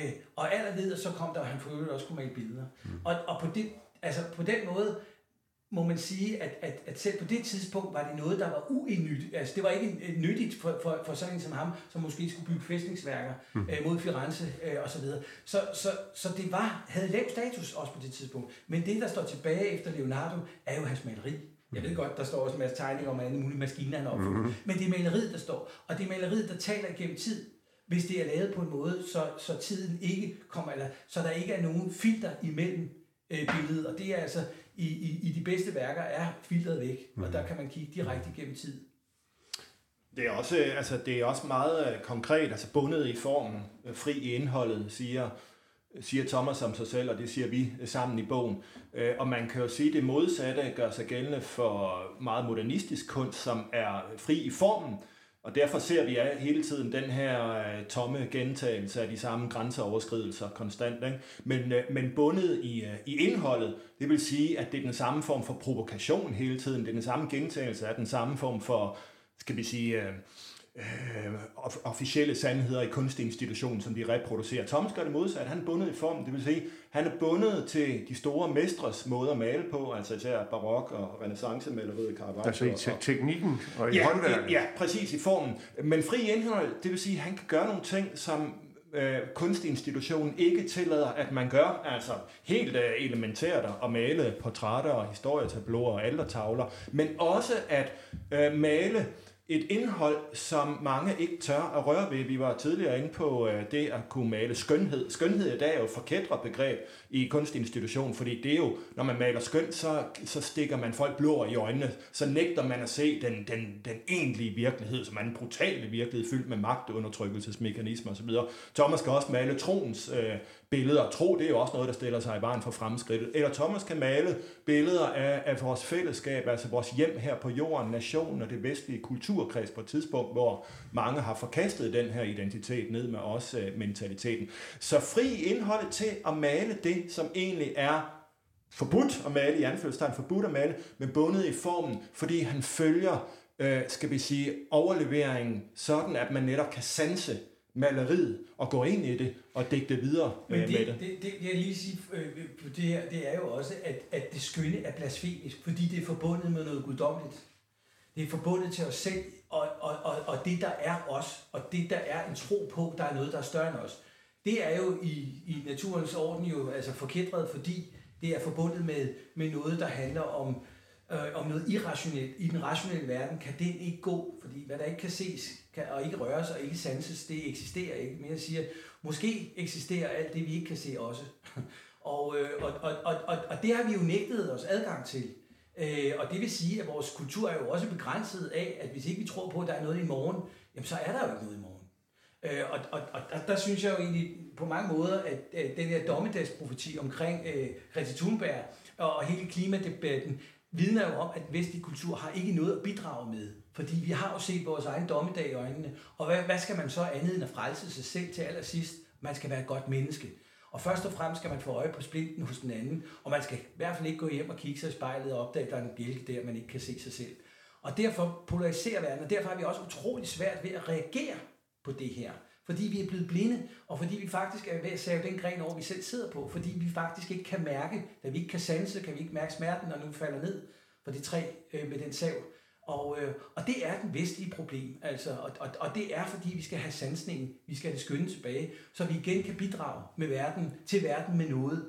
Speaker 3: Og allerede så kom der, at han for øvrigt også kunne male billeder. Mm. Og, og på, det, altså på den måde må man sige, at, at, at selv på det tidspunkt var det noget, der var uindnyttigt. Altså, det var ikke nyttigt for, for, for sådan en som ham, som måske skulle bygge fæstningsværker mm. øh, mod Firenze øh, og så videre. Så, så, så det var, havde lav status også på det tidspunkt. Men det, der står tilbage efter Leonardo, er jo hans maleri. Jeg ved godt, der står også en masse tegninger om alle mulige maskiner, han opfundet. Mm-hmm. Men det er maleriet, der står. Og det er maleriet, der taler igennem tid. Hvis det er lavet på en måde, så, så tiden ikke kommer, eller så der ikke er nogen filter imellem øh, billedet. Og det er altså I, i, i de bedste værker er filtret væk, mm. og der kan man kigge direkte gennem tid.
Speaker 2: Det er også, altså, det er også meget konkret, altså bundet i formen, fri i indholdet, siger, siger Thomas om sig selv, og det siger vi sammen i bogen. Og man kan jo sige, at det modsatte gør sig gældende for meget modernistisk kunst, som er fri i formen, og derfor ser vi hele tiden den her tomme gentagelse af de samme grænseoverskridelser konstant, ikke? Men, men bundet i, i indholdet, det vil sige, at det er den samme form for provokation hele tiden, det er den samme gentagelse af den samme form for, skal vi sige, øh, øh, officielle sandheder i kunstinstitutionen, som de reproducerer. Thomas gør det modsat, han er bundet i formen, det vil sige, han er bundet til de store mestres måde at male på, altså især barok og renaissancemaleriet, Caravaggio.
Speaker 1: Altså i te- teknikken og i
Speaker 2: ja,
Speaker 1: håndværket.
Speaker 2: Ja, præcis i formen. Men fri indhold, det vil sige, at han kan gøre nogle ting, som øh, kunstinstitutionen ikke tillader, at man gør. Altså helt øh, elementært at male portrætter og historietabloer og altertavler, men også at øh, male et indhold, som mange ikke tør at røre ved. Vi var tidligere inde på øh, det at kunne male skønhed. Skønhed i dag er jo et forkætret begreb i kunstinstitutionen, fordi det er jo, når man maler skønt, så, så stikker man folk blår i øjnene, så nægter man at se den, den, den egentlige virkelighed, som er en brutal virkelighed, fyldt med magtundertrykkelsesmekanismer osv. Thomas skal også male troens øh, billeder. Tro, det er jo også noget, der stiller sig i vejen for fremskridtet. Eller Thomas kan male billeder af, af vores fællesskab, altså vores hjem her på jorden, nationen og det vestlige kulturkreds på et tidspunkt, hvor mange har forkastet den her identitet ned med også uh, mentaliteten. Så fri indholdet til at male det, som egentlig er forbudt at male, i anførselstegn forbudt at male, men bundet i formen, fordi han følger, øh, skal vi sige, overleveringen, sådan at man netop kan sanse maleriet og gå ind i det og digte videre
Speaker 3: men
Speaker 2: øh,
Speaker 3: det,
Speaker 2: med det.
Speaker 3: det. Det, det jeg lige sige øh, på det her, det er jo også, at, at det skønne er blasfemisk, fordi det er forbundet med noget guddommeligt. Det er forbundet til os selv, og, og, og, og det, der er os, og det, der er en tro på, der er noget, der er større end os. Det er jo i, i naturens orden jo altså forkætret, fordi det er forbundet med, med noget, der handler om, øh, om noget irrationelt. I den rationelle verden kan det ikke gå, fordi hvad der ikke kan ses kan, og ikke røres og ikke sanses, det eksisterer ikke. Men jeg siger, måske eksisterer alt det, vi ikke kan se også. og, øh, og, og, og, og, og det har vi jo nægtet os adgang til. Øh, og det vil sige, at vores kultur er jo også begrænset af, at hvis ikke vi tror på, at der er noget i morgen, jamen så er der jo ikke noget i morgen. Øh, og, og, og der, der synes jeg jo egentlig på mange måder, at, at den der dommedagsprofeti omkring øh, Greta Thunberg og, og hele klimadebatten vidner jo om, at vestlig kultur har ikke noget at bidrage med. Fordi vi har jo set vores egen dommedag i øjnene. Og hvad, hvad skal man så andet end at frelse sig selv til allersidst? Man skal være et godt menneske. Og først og fremmest skal man få øje på splinten hos den anden. Og man skal i hvert fald ikke gå hjem og kigge sig i spejlet og opdage, at der er en bjælke der, man ikke kan se sig selv. Og derfor polariserer verden, og derfor har vi også utrolig svært ved at reagere på det her. Fordi vi er blevet blinde, og fordi vi faktisk er ved at save den gren over, vi selv sidder på. Fordi vi faktisk ikke kan mærke, da vi ikke kan sanse, kan vi ikke mærke smerten, når nu falder ned for det træ øh, med den sav. Og, øh, og det er den vestlige problem, altså, og, og, og det er fordi vi skal have sansningen, vi skal have det skønne tilbage, så vi igen kan bidrage med verden, til verden med noget.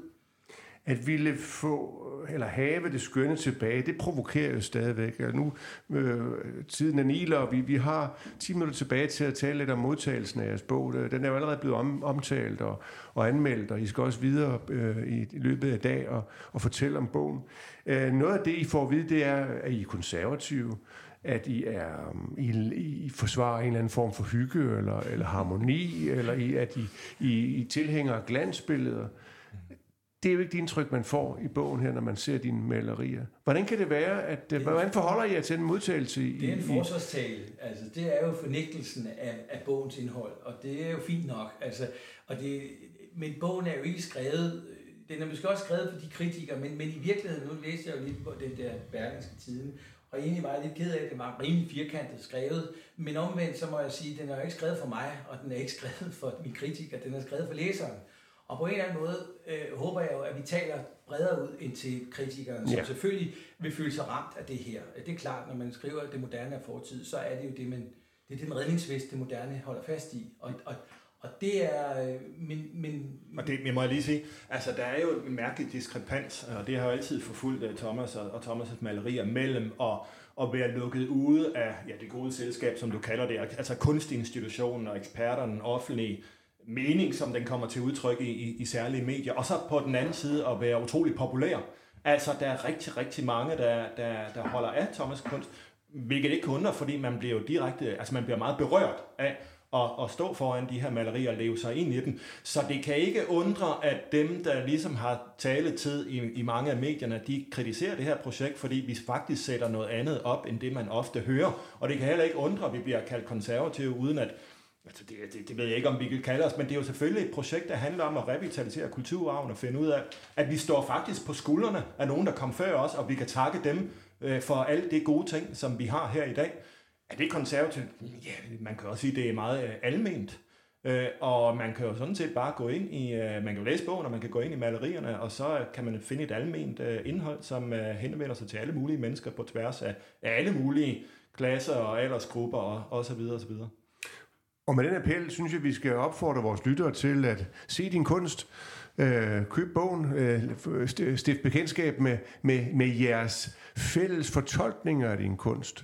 Speaker 1: At ville få, eller have det skønne tilbage, det provokerer jo stadigvæk. Og nu, øh, tiden er niler, og vi, vi har ti minutter tilbage til at tale lidt om modtagelsen af jeres bog. Den er jo allerede blevet om, omtalt og, og anmeldt, og I skal også videre øh, i, i løbet af dag og, og fortælle om bogen. Øh, noget af det, I får at vide, det er, at I er konservative, at I, er, I, I forsvarer en eller anden form for hygge eller, eller harmoni, eller I, at I, I, I tilhænger glansbilleder. Det er jo ikke det indtryk, man får i bogen her, når man ser dine malerier. Hvordan kan det være, at det hvordan forholder I jer til en modtagelse? I,
Speaker 3: det er en forsvarstale. Altså, det er jo fornægtelsen af, af bogens indhold, og det er jo fint nok. Altså, og det, men bogen er jo ikke skrevet, den er måske også skrevet for de kritikere, men, men i virkeligheden, nu læste jeg jo lidt på den der Berlingske Tidende, og egentlig var jeg lidt ked af, at det var rimelig firkantet skrevet, men omvendt, så må jeg sige, at den er jo ikke skrevet for mig, og den er ikke skrevet for min kritiker, den er skrevet for læseren. Og på en eller anden måde øh, håber jeg jo, at vi taler bredere ud end til kritikeren, som ja. selvfølgelig vil føle sig ramt af det her. Det er klart, når man skriver, at det moderne er fortid, så er det jo det, man, det er den redningsvest, det moderne holder fast i. Og, og, og det er... Øh, men, men,
Speaker 2: og det jeg må jeg lige sige, altså der er jo en mærkelig diskrepans, og det har jo altid forfulgt Thomas og, og Thomas' malerier mellem at, at være lukket ude af ja, det gode selskab, som du kalder det, altså kunstinstitutionen og eksperterne, den offentlige mening, som den kommer til udtryk i, i, i særlige medier, og så på den anden side at være utrolig populær. Altså, der er rigtig, rigtig mange, der, der, der holder af Thomas' kunst, hvilket ikke undrer, fordi man bliver jo direkte, altså man bliver meget berørt af at, at stå foran de her malerier og leve sig ind i dem. Så det kan ikke undre, at dem, der ligesom har taletid i, i mange af medierne, de kritiserer det her projekt, fordi vi faktisk sætter noget andet op, end det man ofte hører. Og det kan heller ikke undre, at vi bliver kaldt konservative, uden at Altså det, det, det ved jeg ikke, om vi kan kalde os, men det er jo selvfølgelig et projekt, der handler om at revitalisere kulturarven og finde ud af, at vi står faktisk på skuldrene af nogen, der kom før os, og vi kan takke dem øh, for alle de gode ting, som vi har her i dag. Er det konservativt? Ja, man kan også sige, at det er meget øh, alment. Øh, og man kan jo sådan set bare gå ind i, øh, man kan jo læse bogen, og man kan gå ind i malerierne, og så kan man finde et alment øh, indhold, som øh, henvender sig til alle mulige mennesker på tværs af, af alle mulige klasser og aldersgrupper og, og så videre og så videre.
Speaker 1: Og med den appel, synes jeg, vi skal opfordre vores lyttere til at se din kunst, øh, køb bogen, øh, stift bekendtskab med, med, med jeres fælles fortolkninger af din kunst.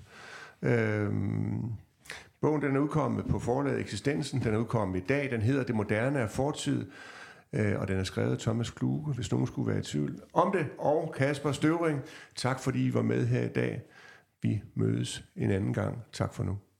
Speaker 1: Øh, bogen den er udkommet på forlaget Eksistensen, den er udkommet i dag, den hedder Det moderne er fortid, øh, og den er skrevet af Thomas Kluge, hvis nogen skulle være i tvivl om det, og Kasper Støvring. Tak fordi I var med her i dag. Vi mødes en anden gang. Tak for nu.